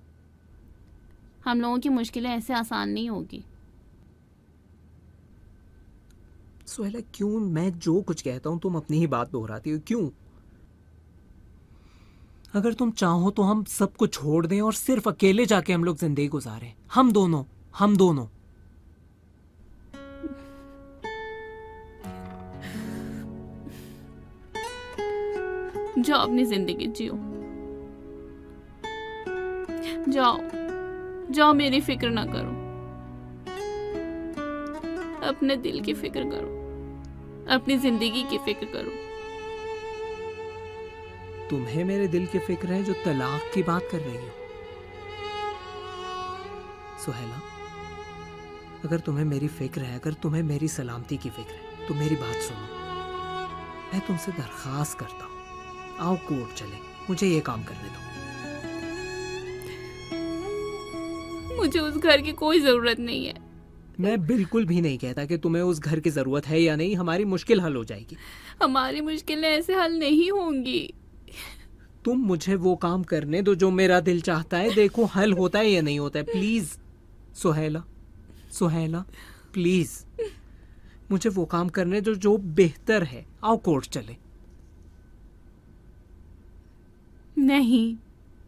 हम लोगों की मुश्किलें ऐसे आसान नहीं होगी। सुहेला, क्यों मैं जो कुछ कहता हूं तुम अपनी ही बात दोहराती हो? क्यों? अगर तुम चाहो तो हम सब कुछ छोड़ दें और सिर्फ अकेले जाके हम लोग जिंदगी गुजारें, हम दोनों, हम दोनों। जाओ अपनी जिंदगी जियो, जाओ जाओ, मेरी फिक्र ना करो, अपने दिल की फिक्र करो, अपनी जिंदगी की फिक्र करो। तुम्हें मेरे दिल की फिक्र है जो तलाक की बात कर रही हो? सुहेला, अगर तुम्हें मेरी फिक्र है, अगर तुम्हें मेरी सलामती की फिक्र है तो मेरी बात सुनो। मैं तुमसे दरखास्त करता हूँ, आओ कोर्ट चले, मुझे ये काम करने दो। मुझे उस घर की कोई जरूरत नहीं है। मैं बिल्कुल भी नहीं कहता कि तुम्हें उस घर की जरूरत है या नहीं, हमारी मुश्किल हल हो जाएगी। हमारी मुश्किलें ऐसे हल नहीं होंगी। तुम मुझे वो काम करने दो जो मेरा दिल चाहता है, देखो हल होता है या नहीं होता है। प्लीज सुहेला, सुहेला प्लीज मुझे वो काम करने दो जो बेहतर है। आओ कोर्ट चले। नहीं,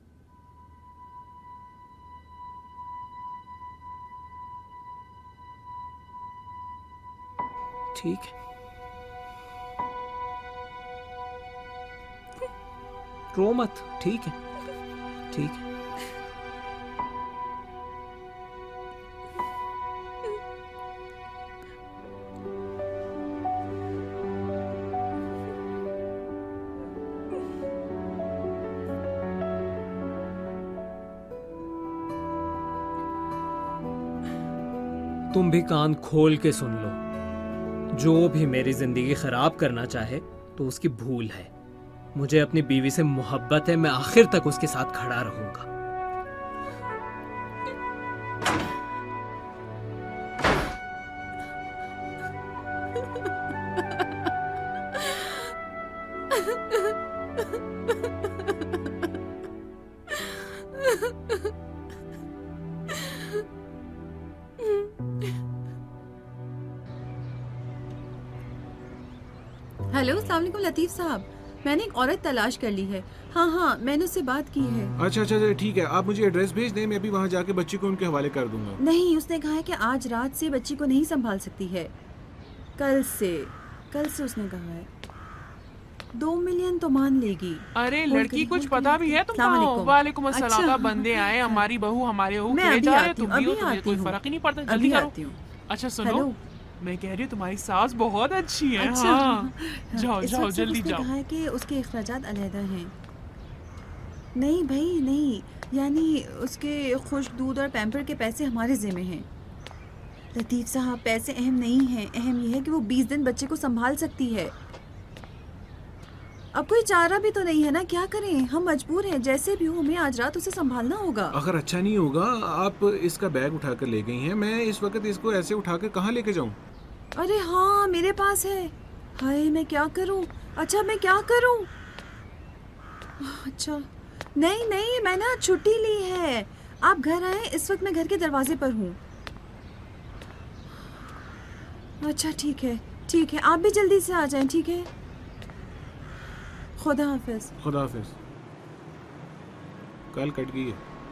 ठीक है, रो मत, ठीक है, ठीक है। तुम भी कान खोल के सुन लो, जो भी मेरी जिंदगी खराब करना चाहे तो उसकी भूल है। मुझे अपनी बीवी से मोहब्बत है, मैं आखिर तक उसके साथ खड़ा रहूंगा। हेलो, अस्सलाम वालेकुम लतीफ साहब, मैंने एक औरत तलाश कर ली है। हाँ हाँ, मैंने उससे बात की है। अच्छा अच्छा अच्छा, ठीक है, आप मुझे एड्रेस भेज दें, मैं भी वहाँ जाके बच्ची को उनके हवाले कर दूंगा। नहीं, उसने कहा है कि आज रात से बच्ची को नहीं संभाल सकती है, कल से कल से उसने कहा है। दो मिलियन तो मान लेगी। अरे लड़की कुछ पता भी है तुमको? वालेकुम अस्सलाम। हमारी बहू हमारी बहू हमारे बहू कहे जा रहे, तुम भी हो, तुम्हें कोई फर्क ही नहीं पड़ता। जल्दी करो। अच्छा सुनो, मैं कह रही हूँ तुम्हारी सास बहुत अच्छी है। अच्छा, हाँ। जाओ इस जाओ वक्त जल्दी उसने जाओ। कहा है कि उसके अखराजात अलहदा हैं। नहीं भाई नहीं, यानी उसके खुश दूध और पैम्पर के पैसे हमारे ज़िम्मे हैं। लतीफ़ साहब, पैसे अहम नहीं हैं, अहम यह है कि वो बीस दिन बच्चे को संभाल सकती है। अब कोई चारा भी तो नहीं है ना, क्या करें, हम मजबूर हैं। जैसे भी हो हमें आज रात उसे संभालना होगा। अगर अच्छा नहीं होगा, आप इसका बैग उठाकर ले गई हैं, मैं इस वक्त इसको ऐसे उठाकर कहाँ लेके जाऊँ? अरे हाँ, मेरे पास है। हाय, मैं क्या करूँ? अच्छा मैं क्या करूँ? अच्छा नहीं नहीं, मैंने आज छुट्टी ली है। आप घर आए, इस वक्त मैं घर के दरवाजे पर हूँ। अच्छा ठीक है ठीक है, आप भी जल्दी से आ जाएं, ठीक है? खुदा हाफिज। खुदा हाफिज। कल कट गई है।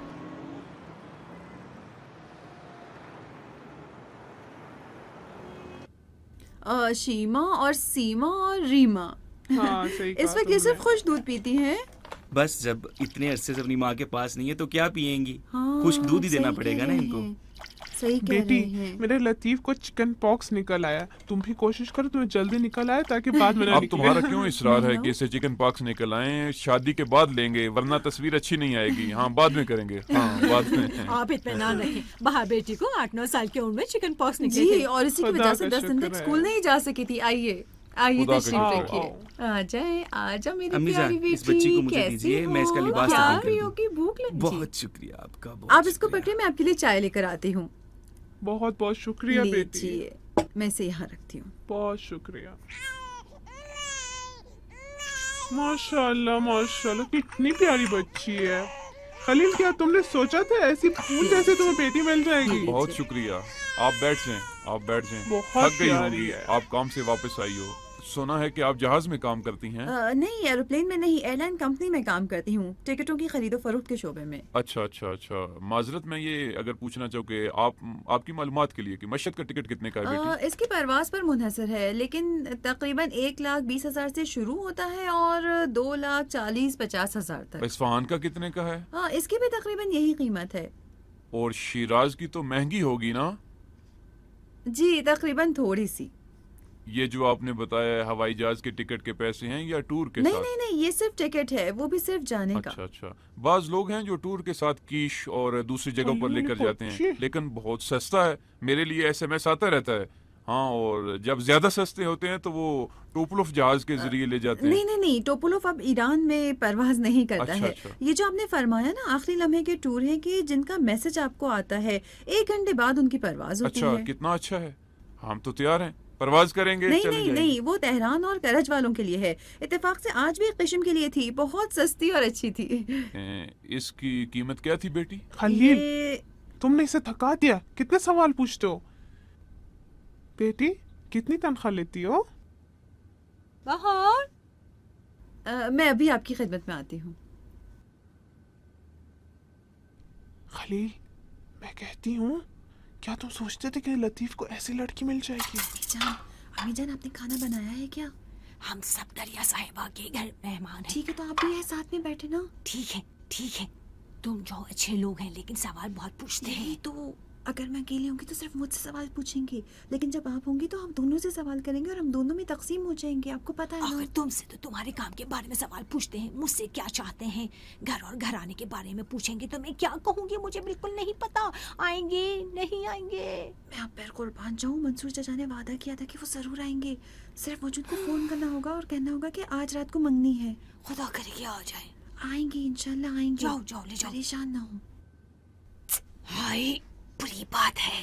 आ, शीमा और सीमा और रीमा। हाँ, सही कहा इस वक्त ये सिर्फ खुश दूध पीती हैं। बस जब इतने अरसे से अपनी माँ के पास नहीं है तो क्या पियेंगी? हाँ, खुश्क दूध ही देना सही पड़ेगा कह ना रहे इनको। हैं, सही कह बेटी, रहे हैं। मेरे लतीफ को चिकन पॉक्स निकल आया। तुम भी कोशिश करो तुम्हें जल्दी निकल आए ताकि बाद में ना अब निकले। तुम्हारा क्यों इसरार है कि इसे चिकन पॉक्स निकल आए? शादी के बाद लेंगे, वरना तस्वीर अच्छी नहीं आएगी। हाँ, बाद में करेंगे। हाँ, बाद में। आप इत्मीनान रखें, बाहर बेटी को आठ नौ साल की उम्र में चिकन पॉक्स निकले जी, थे। और इसी की वजह से दस दिन तक स्कूल नहीं जा सकी थी। आइए आइए, खुदा तशरीफ का रखिए। आ जाए आ जाओ मेरी अम्मी जान, प्यारी बेटी। इस बच्ची को मुझे कैसी दीजिए, मैं इसका हो? लिबास क्या तैयार कर प्रियो दूं। की भूख लगी? बहुत शुक्रिया आपका। बहुत आप इसको पकड़िए, मैं आपके लिए चाय लेकर आती हूँ। बहुत बहुत शुक्रिया बेटी। लीजिए, मैं इसे यहाँ रखती हूँ। बहुत शुक्रिया। माशाल्लाह माशाल्लाह, कितनी प्यारी बच्ची है। खलील, क्या तुमने सोचा था ऐसी फूल जैसे तुम्हें बेटी मिल जाएगी? बहुत शुक्रिया। आप बैठ जाएं, आप बैठ जाएं। बहुत थक गई प्यारी होंगी, है। आप काम से वापस आई हो। सुना है कि आप जहाज में काम करती हैं। आ, नहीं, एरोप्लेन में नहीं, एयरलाइन कंपनी में काम करती हूँ, टिकटों की खरीदो फरोख्त के शोबे में। अच्छा अच्छा अच्छा, माजरत मैं ये अगर पूछना चाहूँ कि आप आपकी मालूमात के लिए कि मशहद का टिकट कितने का है बेटी? आ, इसकी परवाज पर मुनहसर है, लेकिन तकरीबन एक लाख बीस हजार से शुरू होता है और दो लाख चालीस पचास हजार तक। इस्फहान का कितने का है? हाँ, इसकी भी तकरीबन यही कीमत है। और शिराज की तो महंगी होगी ना? जी, तकरीबन थोड़ी सी। ये जो आपने बताया हवाई जहाज के टिकट के पैसे हैं या टूर के नहीं साथ? नहीं नहीं, ये सिर्फ टिकट है, वो भी सिर्फ जाने अच्छा का। अच्छा, बाज लोग हैं जो टूर के साथ कीश और दूसरी जगहों पर लेकर जाते हैं, लेकिन बहुत सस्ता है। मेरे लिए एसएमएस आता रहता है। हाँ, और जब ज्यादा सस्ते होते हैं तो वो टोपलोफ जहाज के जरिए ले जाते हैं। नहीं नहीं नहीं, टोपोलोफ अब ईरान में परवाज नहीं करता अच्छा, है। अच्छा। ये जो आपने फरमाया ना, आखिरी लम्हे के टूर हैं कि जिनका मैसेज आपको आता है एक घंटे बाद उनकी परवाज होती अच्छा, है। कितना अच्छा है। हम तो तैयार हैं, परवाज करेंगे। नहीं चले नहीं जाएंगे। नहीं, वो तेहरान और करज वालों के लिए है। इत्तेफाक से आज भी एक किस्म के लिए थी, बहुत सस्ती और अच्छी थी। ए, इसकी कीमत क्या थी बेटी? खलील, ये तुमने इसे थका दिया। कितने सवाल पूछते हो? बेटी, कितनी तनख्वाह लेती हो? बाहर आ, मैं अभी आपकी खिदमत में आती हूँ। खलील, मैं कहती हूँ, क्या तुम सोचते थे कि लतीफ को ऐसी लड़की मिल जाएगी? जान, अम्मी जान, आपने खाना बनाया है क्या? हम सब दरिया साहिबा के घर मेहमान हैं। ठीक है, तो आप भी है साथ में बैठे ना। ठीक है ठीक है, तुम जो अच्छे लोग हैं लेकिन सवाल बहुत पूछते हैं। नहीं, तो अगर मैं अकेली होंगी तो सिर्फ मुझसे सवाल पूछेंगे, लेकिन जब आप होंगी तो हम दोनों से सवाल करेंगे और हम दोनों में तकसीम हो जाएंगे। आपको पता है ना। अगर तुमसे तो तुम्हारे काम के बारे में सवाल पूछते हैं, मुझसे क्या चाहते हैं, घर और घराने के बारे में पूछेंगे तो मैं क्या कहूँगी? मुझे बिल्कुल नहीं पता। आएंगे नहीं आएंगे? मैं आप पैर कुर्बान जाऊँ, मंसूर चाचा ने वादा किया था कि वो जरूर आएंगे। सिर्फ मुझे उनको फोन करना होगा और कहना होगा कि आज रात को मंगनी है। खुदा करे कि आ जाए। आएंगे, इंशाल्लाह आएंगे। जाओ जाओ, ले जाओ। परेशान ना हो। हाय, बुरी बात है।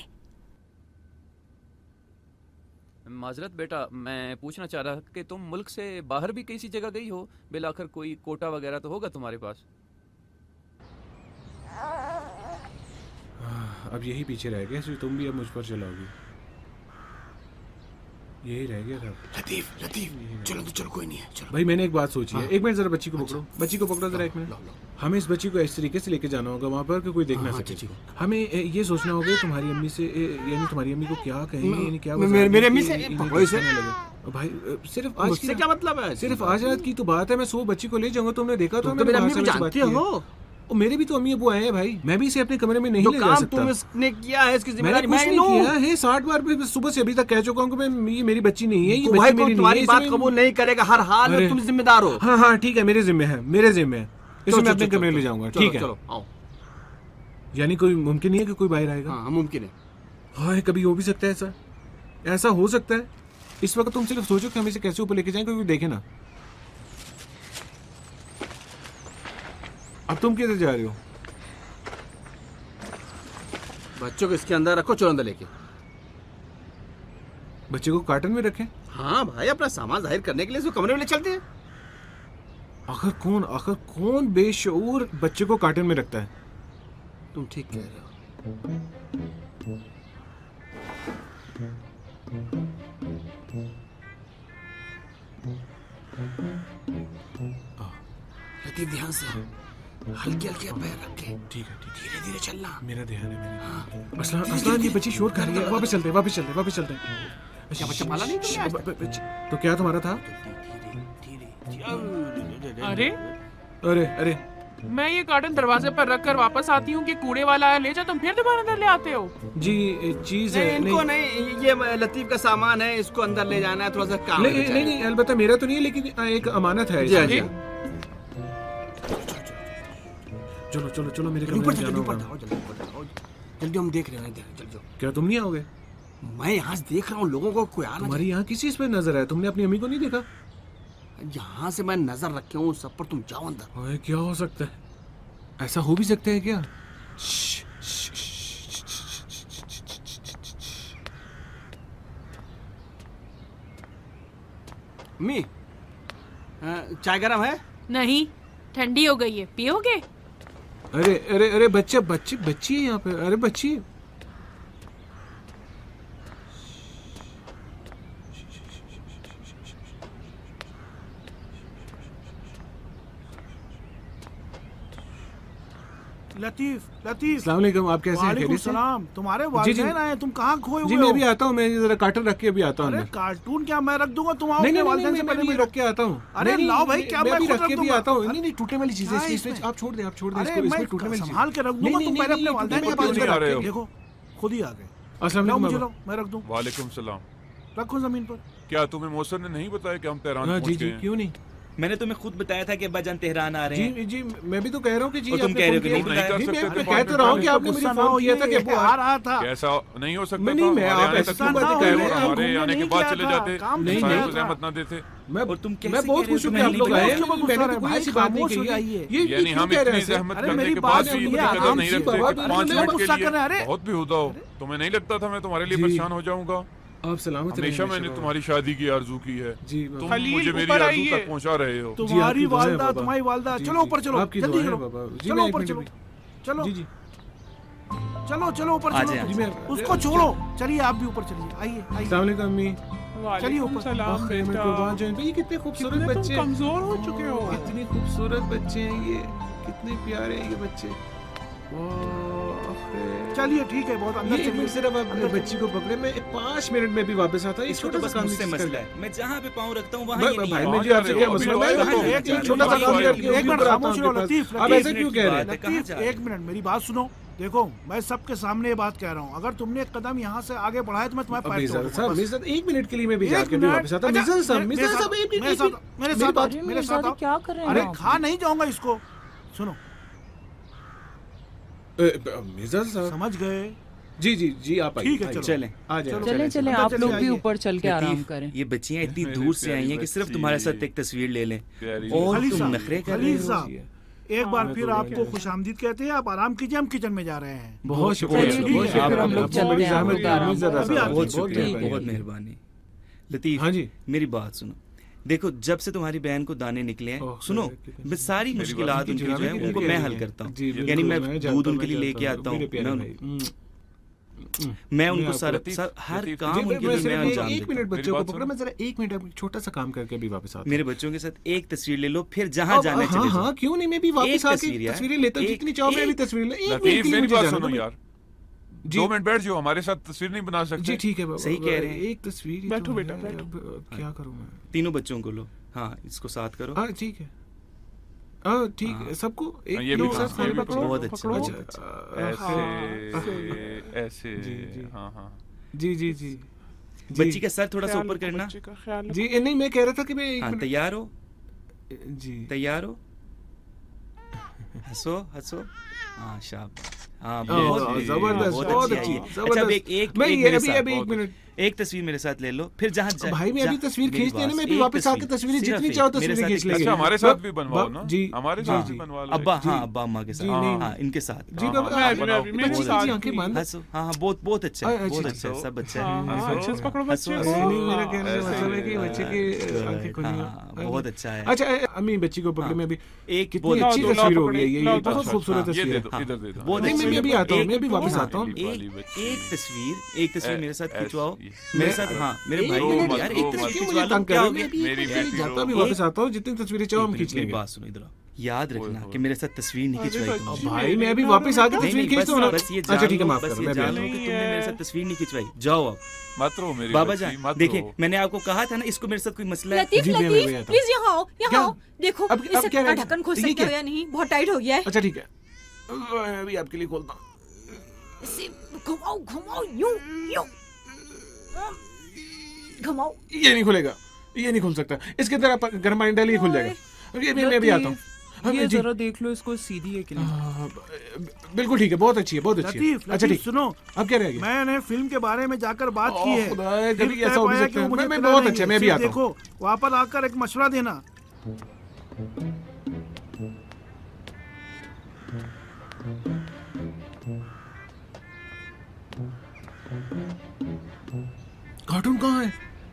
माजरत बेटा, मैं पूछना चाह रहा कि तुम मुल्क से बाहर भी किसी जगह गई हो? बिलाखिर कोई कोटा वगैरह तो होगा तुम्हारे पास। अब यही पीछे रह गया, इसलिए तुम भी अब मुझ पर चलाओगी। यही रह गया था। लतीफ, लतीफ, चलो तो चलो, कोई नहीं है, चलो। भाई मैंने एक बात सोची है। हाँ। एक मिनट जरा बच्ची को पकड़ो, बच्ची को पकड़ो जरा एक मिनट। हमें इस बच्ची को इस तरीके से लेके जाना होगा वहाँ पर कि कोई देख ना सके। हमें ये सोचना होगा तुम्हारी अम्मी से, यानी तुम्हारी अम्मी को क्या कहेंगे, यानी क्या मेरी अम्मी से पकड़ो इसे। भाई सिर्फ आज मुझसे क्या मतलब है? सिर्फ आज रात की तो बात है। मैं सो बच्ची को ले जाऊंगा, तुमने देखा तो मेरी अम्मी को जानती हो? और मेरे भी तो अम्मी अबू आए हैं भाई, मैं भी इसे अपने कमरे में नहीं ले जा सकता। काम तुमने किया है, इसकी जिम्मेदारी मैं मैं लूं। किया है। साठ बार भी सुबह से अभी तक कह चुका हूँ कि मैं ये मेरी बच्ची नहीं है, ये तो बच्ची भाई मेरी तुम्हारी नहीं है। बात कबूल नहीं करेगा, हर हाल में तुम जिम्मेदार हो। हाँ हाँ ठीक है, मेरे जिम्मे है, मेरे जिम्मे है। इसे मैं अपने चलो, कमरे चलो, ले जाऊंगा। चलो, ठीक है, चलो, आओ। यानी कोई मुमकिन नहीं है कि कोई बाहर आएगा? हाँ मुमकिन है। हाँ कभी हो भी सकता है ऐसा, ऐसा हो सकता है। इस वक्त तुम सिर्फ सोचो कि हम इसे कैसे ऊपर लेके जाएं, कोई देखे ना। अब तुम किधर जा रहे हो? बच्चों को इसके अंदर रखो, चलो अंदर लेके। बच्चे को कार्टन में रखें? हाँ भाई, अपना सामान जाहिर करने के लिए इसको कमरे में ले चलते हैं। आखिर कौन आखिर कौन बेशऊर बच्चे को कार्टन में रखता है? तुम ठीक कह रहे हो। लतीफ ध्यान से, हल्के हल्के पैर रखे। ठीक है, ठीक। धीरे धीरे चलना। मेरा ध्यान है, मेरा ध्यान। असलान, असलान ये बच्ची शोर कर रही है। वापस चलते हैं, वापस चलते हैं, वापस चलते हैं। अच्छा बच्चा पाला नहीं किया? तो क्या तुम्हारा था? अरे अरे अरे मैं ये कार्टन दरवाजे पर रख कर वापस आती हूँ कि कूड़े वाला आया ले जा, तुम फिर दोबारा अंदर ले आते हो। जी चीज है। इनको नहीं, ये लतीफ का सामान है, इसको अंदर ले जाना है, थोड़ा सा काम नहीं नहीं नहीं, अलबत्ता मेरा तो नहीं है, लेकिन एक अमानत है। जी चलो चलो चलो, मेरे ऊपर ऊपर जल्दी ऊपर जाओ, जल्दी हम देख रहे हैं। जल्दी। क्या तुम नहीं आओगे? मैं यहाँ से देख रहा हूँ लोगों को, कोई आ रहा। तुम्हारी यहाँ किस चीज पर नजर है? तुमने अपनी अम्मी को नहीं देखा? यहाँ से मैं नजर रखे हूँ सब पर, तुम जाओ अंदर। ओए क्या हो सकता है? ऐसा हो भी सकता है क्या? अम्मी, चाय गरम है? नहीं, ठंडी हो गई है, पियोगे? अरे अरे अरे बच्चा बच्ची बच्ची है यहाँ पे। अरे बच्ची, लतीफ लतीफ अस्सलाम वालेकुम, आप कैसे हैं? वालेकुम सलाम। तुम्हारे वालिदैन आए, तुम कहाँ खोए हुए हो? जी मैं अभी आता हूँ, मैं जरा कार्टून रख के अभी आता हूँ। अरे कार्टून क्या मैं रख दूंगा, तुम आओ। नहीं नहीं वालिदैन से मैं रख के आता हूँ। अरे लाओ भाई, क्या मैं भी खुद रख के भी दूंगा? आता हूँ। नहीं नहीं, टूटने वाली चीजें इसमें आप छोड़ दें, आप छोड़ दें इसको, इसमें टूटने वाली संभाल के रख दूंगा, तुम पहले अपने वालिदैन के पास रख के देखो, खुद ही आ गए। अस्सलाम वालेकुम, मुझे लो, मैं रख दूं। वालेकुम सलाम। रखो जमीन पर। क्या तुम्हें मौसर ने नहीं बताया कि हम तेहरान हाँ, पहुंच जी गए जी हैं? क्यों नहीं? मैंने तुम्हें खुद बताया था कि अब्बाजान तेहरान आ रहे हैं। जी जी मैं भी तो कह रहा हूँ कि जी और तुम कह रहे हो कि नहीं नहीं कर जी, सकते मैं थे। कह तो रहा हूँ कि आपने मुझे फोन किया था कि अब्बू आ रहा था। कैसा नहीं हो सकता? नहीं, मैं हमारे आप आने ऐसा तक क्यों तुम बातें बताते कर रहे और हैं? हमारे घूमने आने के नहीं बाद गया चले था, जाते, काम नहीं, साहिब नहीं। को ज़हमत ना देते। मैं और तुम कैसे मैं बहुत कह रहे हो खुश हूँ कि कि आप नहीं लोग बताया? आए। मैंने तो कोई ऐसी बात नहीं कही है। ये यानी ये हम क्यों कह रहे इतनी हैं? जहमत अरे करने मेरी के बात बाद भी सुनिए, इतनी कदर आराम नहीं से रखते बात कि करो, पाँच मैं मिनट गुस्सा के कर रहे हैं। लिए अरे बहुत बेहुदा हो। तुम्हें नहीं लगता था मैं तुम्हारे लिए जी। परेशान हो जाऊंगा? आप सलामत रहें। हमेशा मैंने तुम्हारी शादी की आरजू की है, जी तुम खलील, मुझे मेरी ऊपर आरजू आइए। तक पहुंचा रहे हो। तुम्हारी आपकी दुआ है वालदा, बाबा। तुम्हारी वालदा। जी, चलो जी, ऊपर चलो, आपकी जल्दी दुआ है करो। बाबा। जी, चलो मैं एक ऊपर मिनट चलो, भी- चलो जी जी चलो चलो ऊपर आ चलो। जाए, जी मैं उसको छोड़ो, चलिए आप भी ऊपर चलिए। आइए अस्सलाम आइए, वालेकुम अम्मी। चलिए ऊपर। सलाम आखिर में बेटा। कुर्बान जाऊं। ये कितने खूबसूरत कितने तुम बच्चे, कमजोर हो चुके हो। कितने खूबसूरत बच्चे हैं ये, कितने प्यारे हैं ये बच्चे। वाह, आखिर। चलिए ठीक है, बहुत अंदर ये एक चलिए। मिनट सिर्फ आप अंदर बच्ची को पकड़े, मैं पाँच मिनट में भी वापस आता हूँ। इसको तो बस मुझसे मसला है, मैं जहाँ पे पाँव रखता हूँ वहाँ भाई ये नहीं भाई है। मुझे आपसे क्या मसला? मैं एक मिनट, छोटा सा काम करके एक मिनट खामोश रहो लतीफ। आप ऐसे क्यों कह रहे हैं? लतीफ एक मिनट मेरी बात सुनो। देखो मैं सबके सामने ये बात कह रहा हूँ, अगर तुमने एक कदम यहाँ से आगे बढ़ाया तो मैं तुम्हारे पैर मिर्जा तोड़ूंगा, साहब, बस। मिर्जा एक मिनट के लिए मैं भी एक जाके भी मिनट। वापस आता हूँ। अच्छा, मिर्जा साहब, मेरे मिर्जा साथ- साहब एक मिनट, मेरे एक साथ- मिनट, मेरे मेरी साथ बात- आओ, मेरे साथ आओ। क्या कर रहे हैं अरे आप? खा नहीं जाऊंगा इसको, सुनो। मिर्जा साहब समझ गए? जी जी जी आप आइए, ठीक है, आइए। चलो। चलें। आ जाए चलो, चले चले अंदर आप चलिए, लोग भी आइए। ऊपर चल के आराम लतीफ, करें। ये बच्चियां इतनी मेरी दूर से प्यारी आई हैं कि सिर्फ बच्ची। तुम्हारे साथ एक तस्वीर ले लें प्यारी और खलील तुम साहब, नखरे कर खलील रहे हो। साहब, एक बार फिर आपको खुशामदीद कहते हैं। आप आराम कीजिए, हम किचन में जा रहे हैं। बहुत शुक्रिया, चलिए, बहुत ठीक है, फिर हम लोग शुक्रिया। चलते बड़ी हैं, जहमत हम लोग की, आराम मिर्जा करें। साहब, अभी बहुत आते शुक्रिया, ठीक है। बहुत मेहरबानी। लतीफ, हाँ जी। मेरी बात सुनो। देखो जब से तुम्हारी बहन को दाने निकले हैं, ओह, सुनो कितनी- मैं सारी मुश्किलात उनकी जो है उनको मैं हल करता हूँ। यानी मैं दूध उनके लिए लेके आता हूँ, मैं उन- मैं उनको सारा सर- हर काम उनके लिए मैं अंजाम एक देता मिनट हूँ। बच्चों को पकड़ो, मैं जरा एक मिनट अभी छोटा सा काम करके अभी वापस आता हूँ। मेरे बच्चों के साथ एक तस्वीर ले लो, फिर जहाँ जाना है हाँ चले जाओ। हाँ क्यों नहीं, मैं भी वापस एक आके तस्वीर यार, तस्वीरें लेता हूँ, एक- जितनी चाहो मैं भी एक- तस्वीर ले। एक मिनट लतीफ के लिए मेरी मुझे बात जाना सुनो दो। यार, जी। दो मिनट बैठ जाओ, हमारे साथ तस्वीर नहीं बना सकते? जी ठीक है बाबा, सही कह रहे हैं। एक तस्वीर ही बैठो तो बेटा, है, बैठो। अब क्या करूँ मैं? तीनों बच्चों को लो, हाँ इसको साथ करो। हाँ ठीक है, हाँ ठीक हाँ। है, सबको एक हाँ, ये भी एक साथ हाँ, ये भी पकड़ो। बहुत अच्छा, पकड़ो। बहुत अच्छा। अच्छा, ऐसे ऐसे जी, जी। हाँ हाँ जी जी जी बच्ची का सर थोड़ा सा ऊपर करना। बच्चे का ख्याल रखो। जी ए, नहीं मैं कह रहा था कि मैं एक हाँ मिनट- तैयार हो, जी तैयार हो, हंसो हंसो, हाँ शाबाश, हाँ बहुत जबरदस्त, बहुत अच्छी। अच्छा अब एक एक मैं एक ये मेरे अभी साथ- अभी एक मिनट एक तस्वीर मेरे साथ ले लो, फिर जहाँ जा- भाई मैं अभी जा- तस्वीर मेरी खींच देना, मैं बात- अभी एक वापस आके तस्वीर, तस्वीरें सिर्फ जितनी एक, चाहो मेरे तस्वीरें साथ खींच एक लेंगे। अच्छा हमारे साथ भी बनवाओ ना, जी हमारे जी, साथ जी। भी बनवा लो। अब्बा जी। हाँ अब्बा अम्मा के जी, साथ नहीं। हाँ इनके साथ जी हाँ, बाबा हाँ, आप- बनाओ, बच्ची बनाओ। बच्ची आंखें बंद। हंसो हाँ हाँ बहुत बहुत अच्छा है, अच्छा, बहुत अच्छा, अच्छा है, सब अच्छा हाँ, है। हाँ, अच्छे से पकड़ो बच्चे को। नहीं मेरा कहने का ऐसे मतलब है कि ही, बच्चे की आंखें खुली हैं। हाँ, बहुत अच्छा है। अच्छा अम्मी बच्ची को पकड़े, मैं अभी एक कितनी बहुत अच्छी लाओ, तस्वीर लाओ, हो गई है ये, लाओ, ये बहुत अच्छा, खूबसूरत हाँ, ये तस्वीर दे है। दो, इधर दे दो। बहुत नहीं अच्छी मैं है। अभी आता हूँ, मैं अभी एक- वापस हाँ, आता हूँ। एक एक तस्वीर एक तस्वीर मेरे साथ ऐ- खिंचवाओ ऐ- मेरे मैं- साथ हाँ मेरे एक भाई मिनट यार यार, एक एक तस्वीर क्यों खिंचवा मुझे लो तंग क्या कर हो रहे गया हो? मेरी मैं बेटी जाता रो। भी वापस आता हूँ, जितनी तस्वीरें चाहो हम एक खींच मिनट, मेरी लेंगे। बात सुनो इधर आओ। याद रखना कि मेरे साथ तस्वीर नहीं अरे खिंचवाई बच्ची तुमने। भाई मैं अभी वापस आके नहीं, तस्वीर नहीं, खींचता हूँ बस ना। बस ये अच्छा जान ठीक है लो, माफ बस करो, ये मैं जान भी लो आता कि हूँ। तुमने मेरे साथ तस्वीर नहीं खिंचवाई। जाओ अब मत रो मेरी बाबा बच्ची, जान मत देखिए रो। मैंने आपको कहा था ना इसको मेरे साथ कोई मसला है। लतीफ जी, मैं- मैं लतीफ भी आता हूँ। प्लीज यहाँ आओ क्या? यहाँ आओ देखो अब- अब इसे क्या है? ढक्कन खोल ये सकते क्या? हो या नहीं, बहुत टाइट हो गया है। अच्छा ठीक है, मैं अभी आपके लिए खोलता हूँ। इसे घुमाओ घुमाओ यूं यूं घुमाओ। ये नहीं खुलेगा, ये नहीं खुल सकता। इसके अंदर आप गर्म पानी डालिए, खुल जाएगा। अभी मैं मैं भी आता हूँ। हाँ, ये जी। जरा देख लो इसको, सीधी है कि नहीं। हाँ, बिल्कुल ठीक है, बहुत अच्छी है, बहुत अच्छी है। लतीफ, अच्छा लतीफ, ठीक, सुनो अब क्या रह गया? मैंने फिल्म के बारे में जाकर बात की है। खुदा, फिर कभी तय ऐसा हो भी पाया सकता कि है। मुझे मैं- मैं इतना बहुत नहीं अच्छा, है। मैं भी सिर्फ आता हूँ। देखो वापस आकर एक मशवरा देना। कार्टून कहाँ है?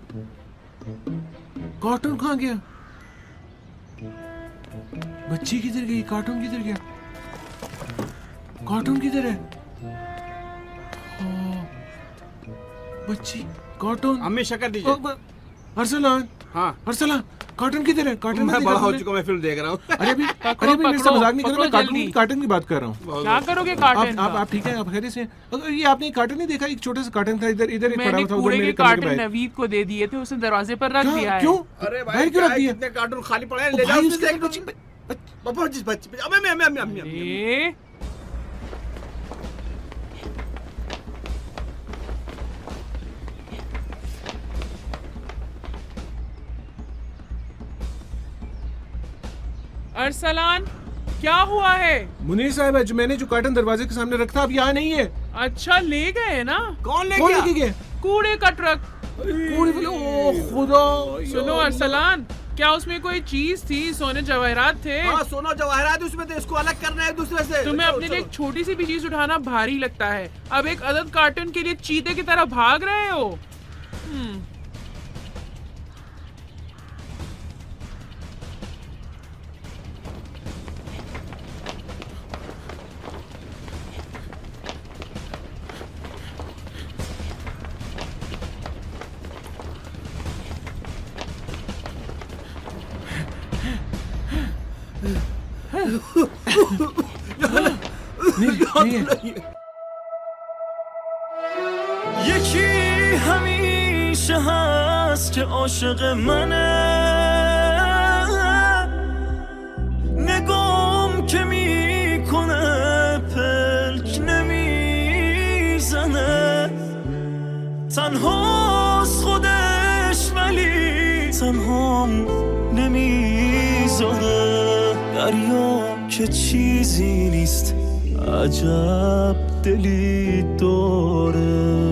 कार्टून कहाँ गया? बच्ची किधर गई? कार्टून किधर गया? कार्टून किधर है? हाँ, बच्ची कार्टून। अम्मी शक्कर दीजिए। अरसलान, हाँ अरसलान, कार्टून किधर है? कार्टून मैं बड़ा हो चुका, मैं फिल्म देख रहा हूँ। अरे अभी अरे अभी मेरे से मजाक नहीं कर रहा, मैं कार्टून कार्टून की बात कर रहा हूँ। क्या करोगे कार्टून आप आप ठीक है, आप खैरियत से? ये आपने कार्टून नहीं देखा? एक छोटा सा कार्टून था, इधर इधर एक पड़ा मैंने हुआ था, उधर कूड़े मेरे के कमरे के कार्टून बाहर। नवीद को दे दिए थे, उसने दरवाजे पर रख दिया है। क्यों? अरे बाहर भाई क्यों रख क्या दिया? इतने कार्टून खाली पड़े हैं, ओ ले जाओ भाई, उसमें उसके देख बच्ची- लो। बाबा जिस बच्ची अबे मैं मैं मैं मैं ए अरसलान, क्या हुआ है? मुनीर साहब है, जो मैंने जो कार्टन दरवाजे के सामने रखा, अब यहाँ नहीं है। अच्छा ले गए ना? कौन ले कौन गया? लेके गया? कूड़े का ट्रक। कूड़े वाले, ओ खुदा। सुनो अरसलान, क्या उसमें कोई चीज थी? सोने जवाहरात थे? हाँ सोना जवाहरात उसमें, तो इसको अलग करना है दूसरे से। तुम्हें चलो, अपने लिए चलो। एक छोटी सी भी चीज उठाना भारी लगता है, अब एक अदद कार्टून के लिए चीते की तरह भाग रहे हो। हम्म یکی همیشه هست که عاشق منه، نگام که میکنه پلک نمیزنه، تنهاست خودش ولی تنهام نمیذاره، دریا که چیزی نیست عجب دلی داره.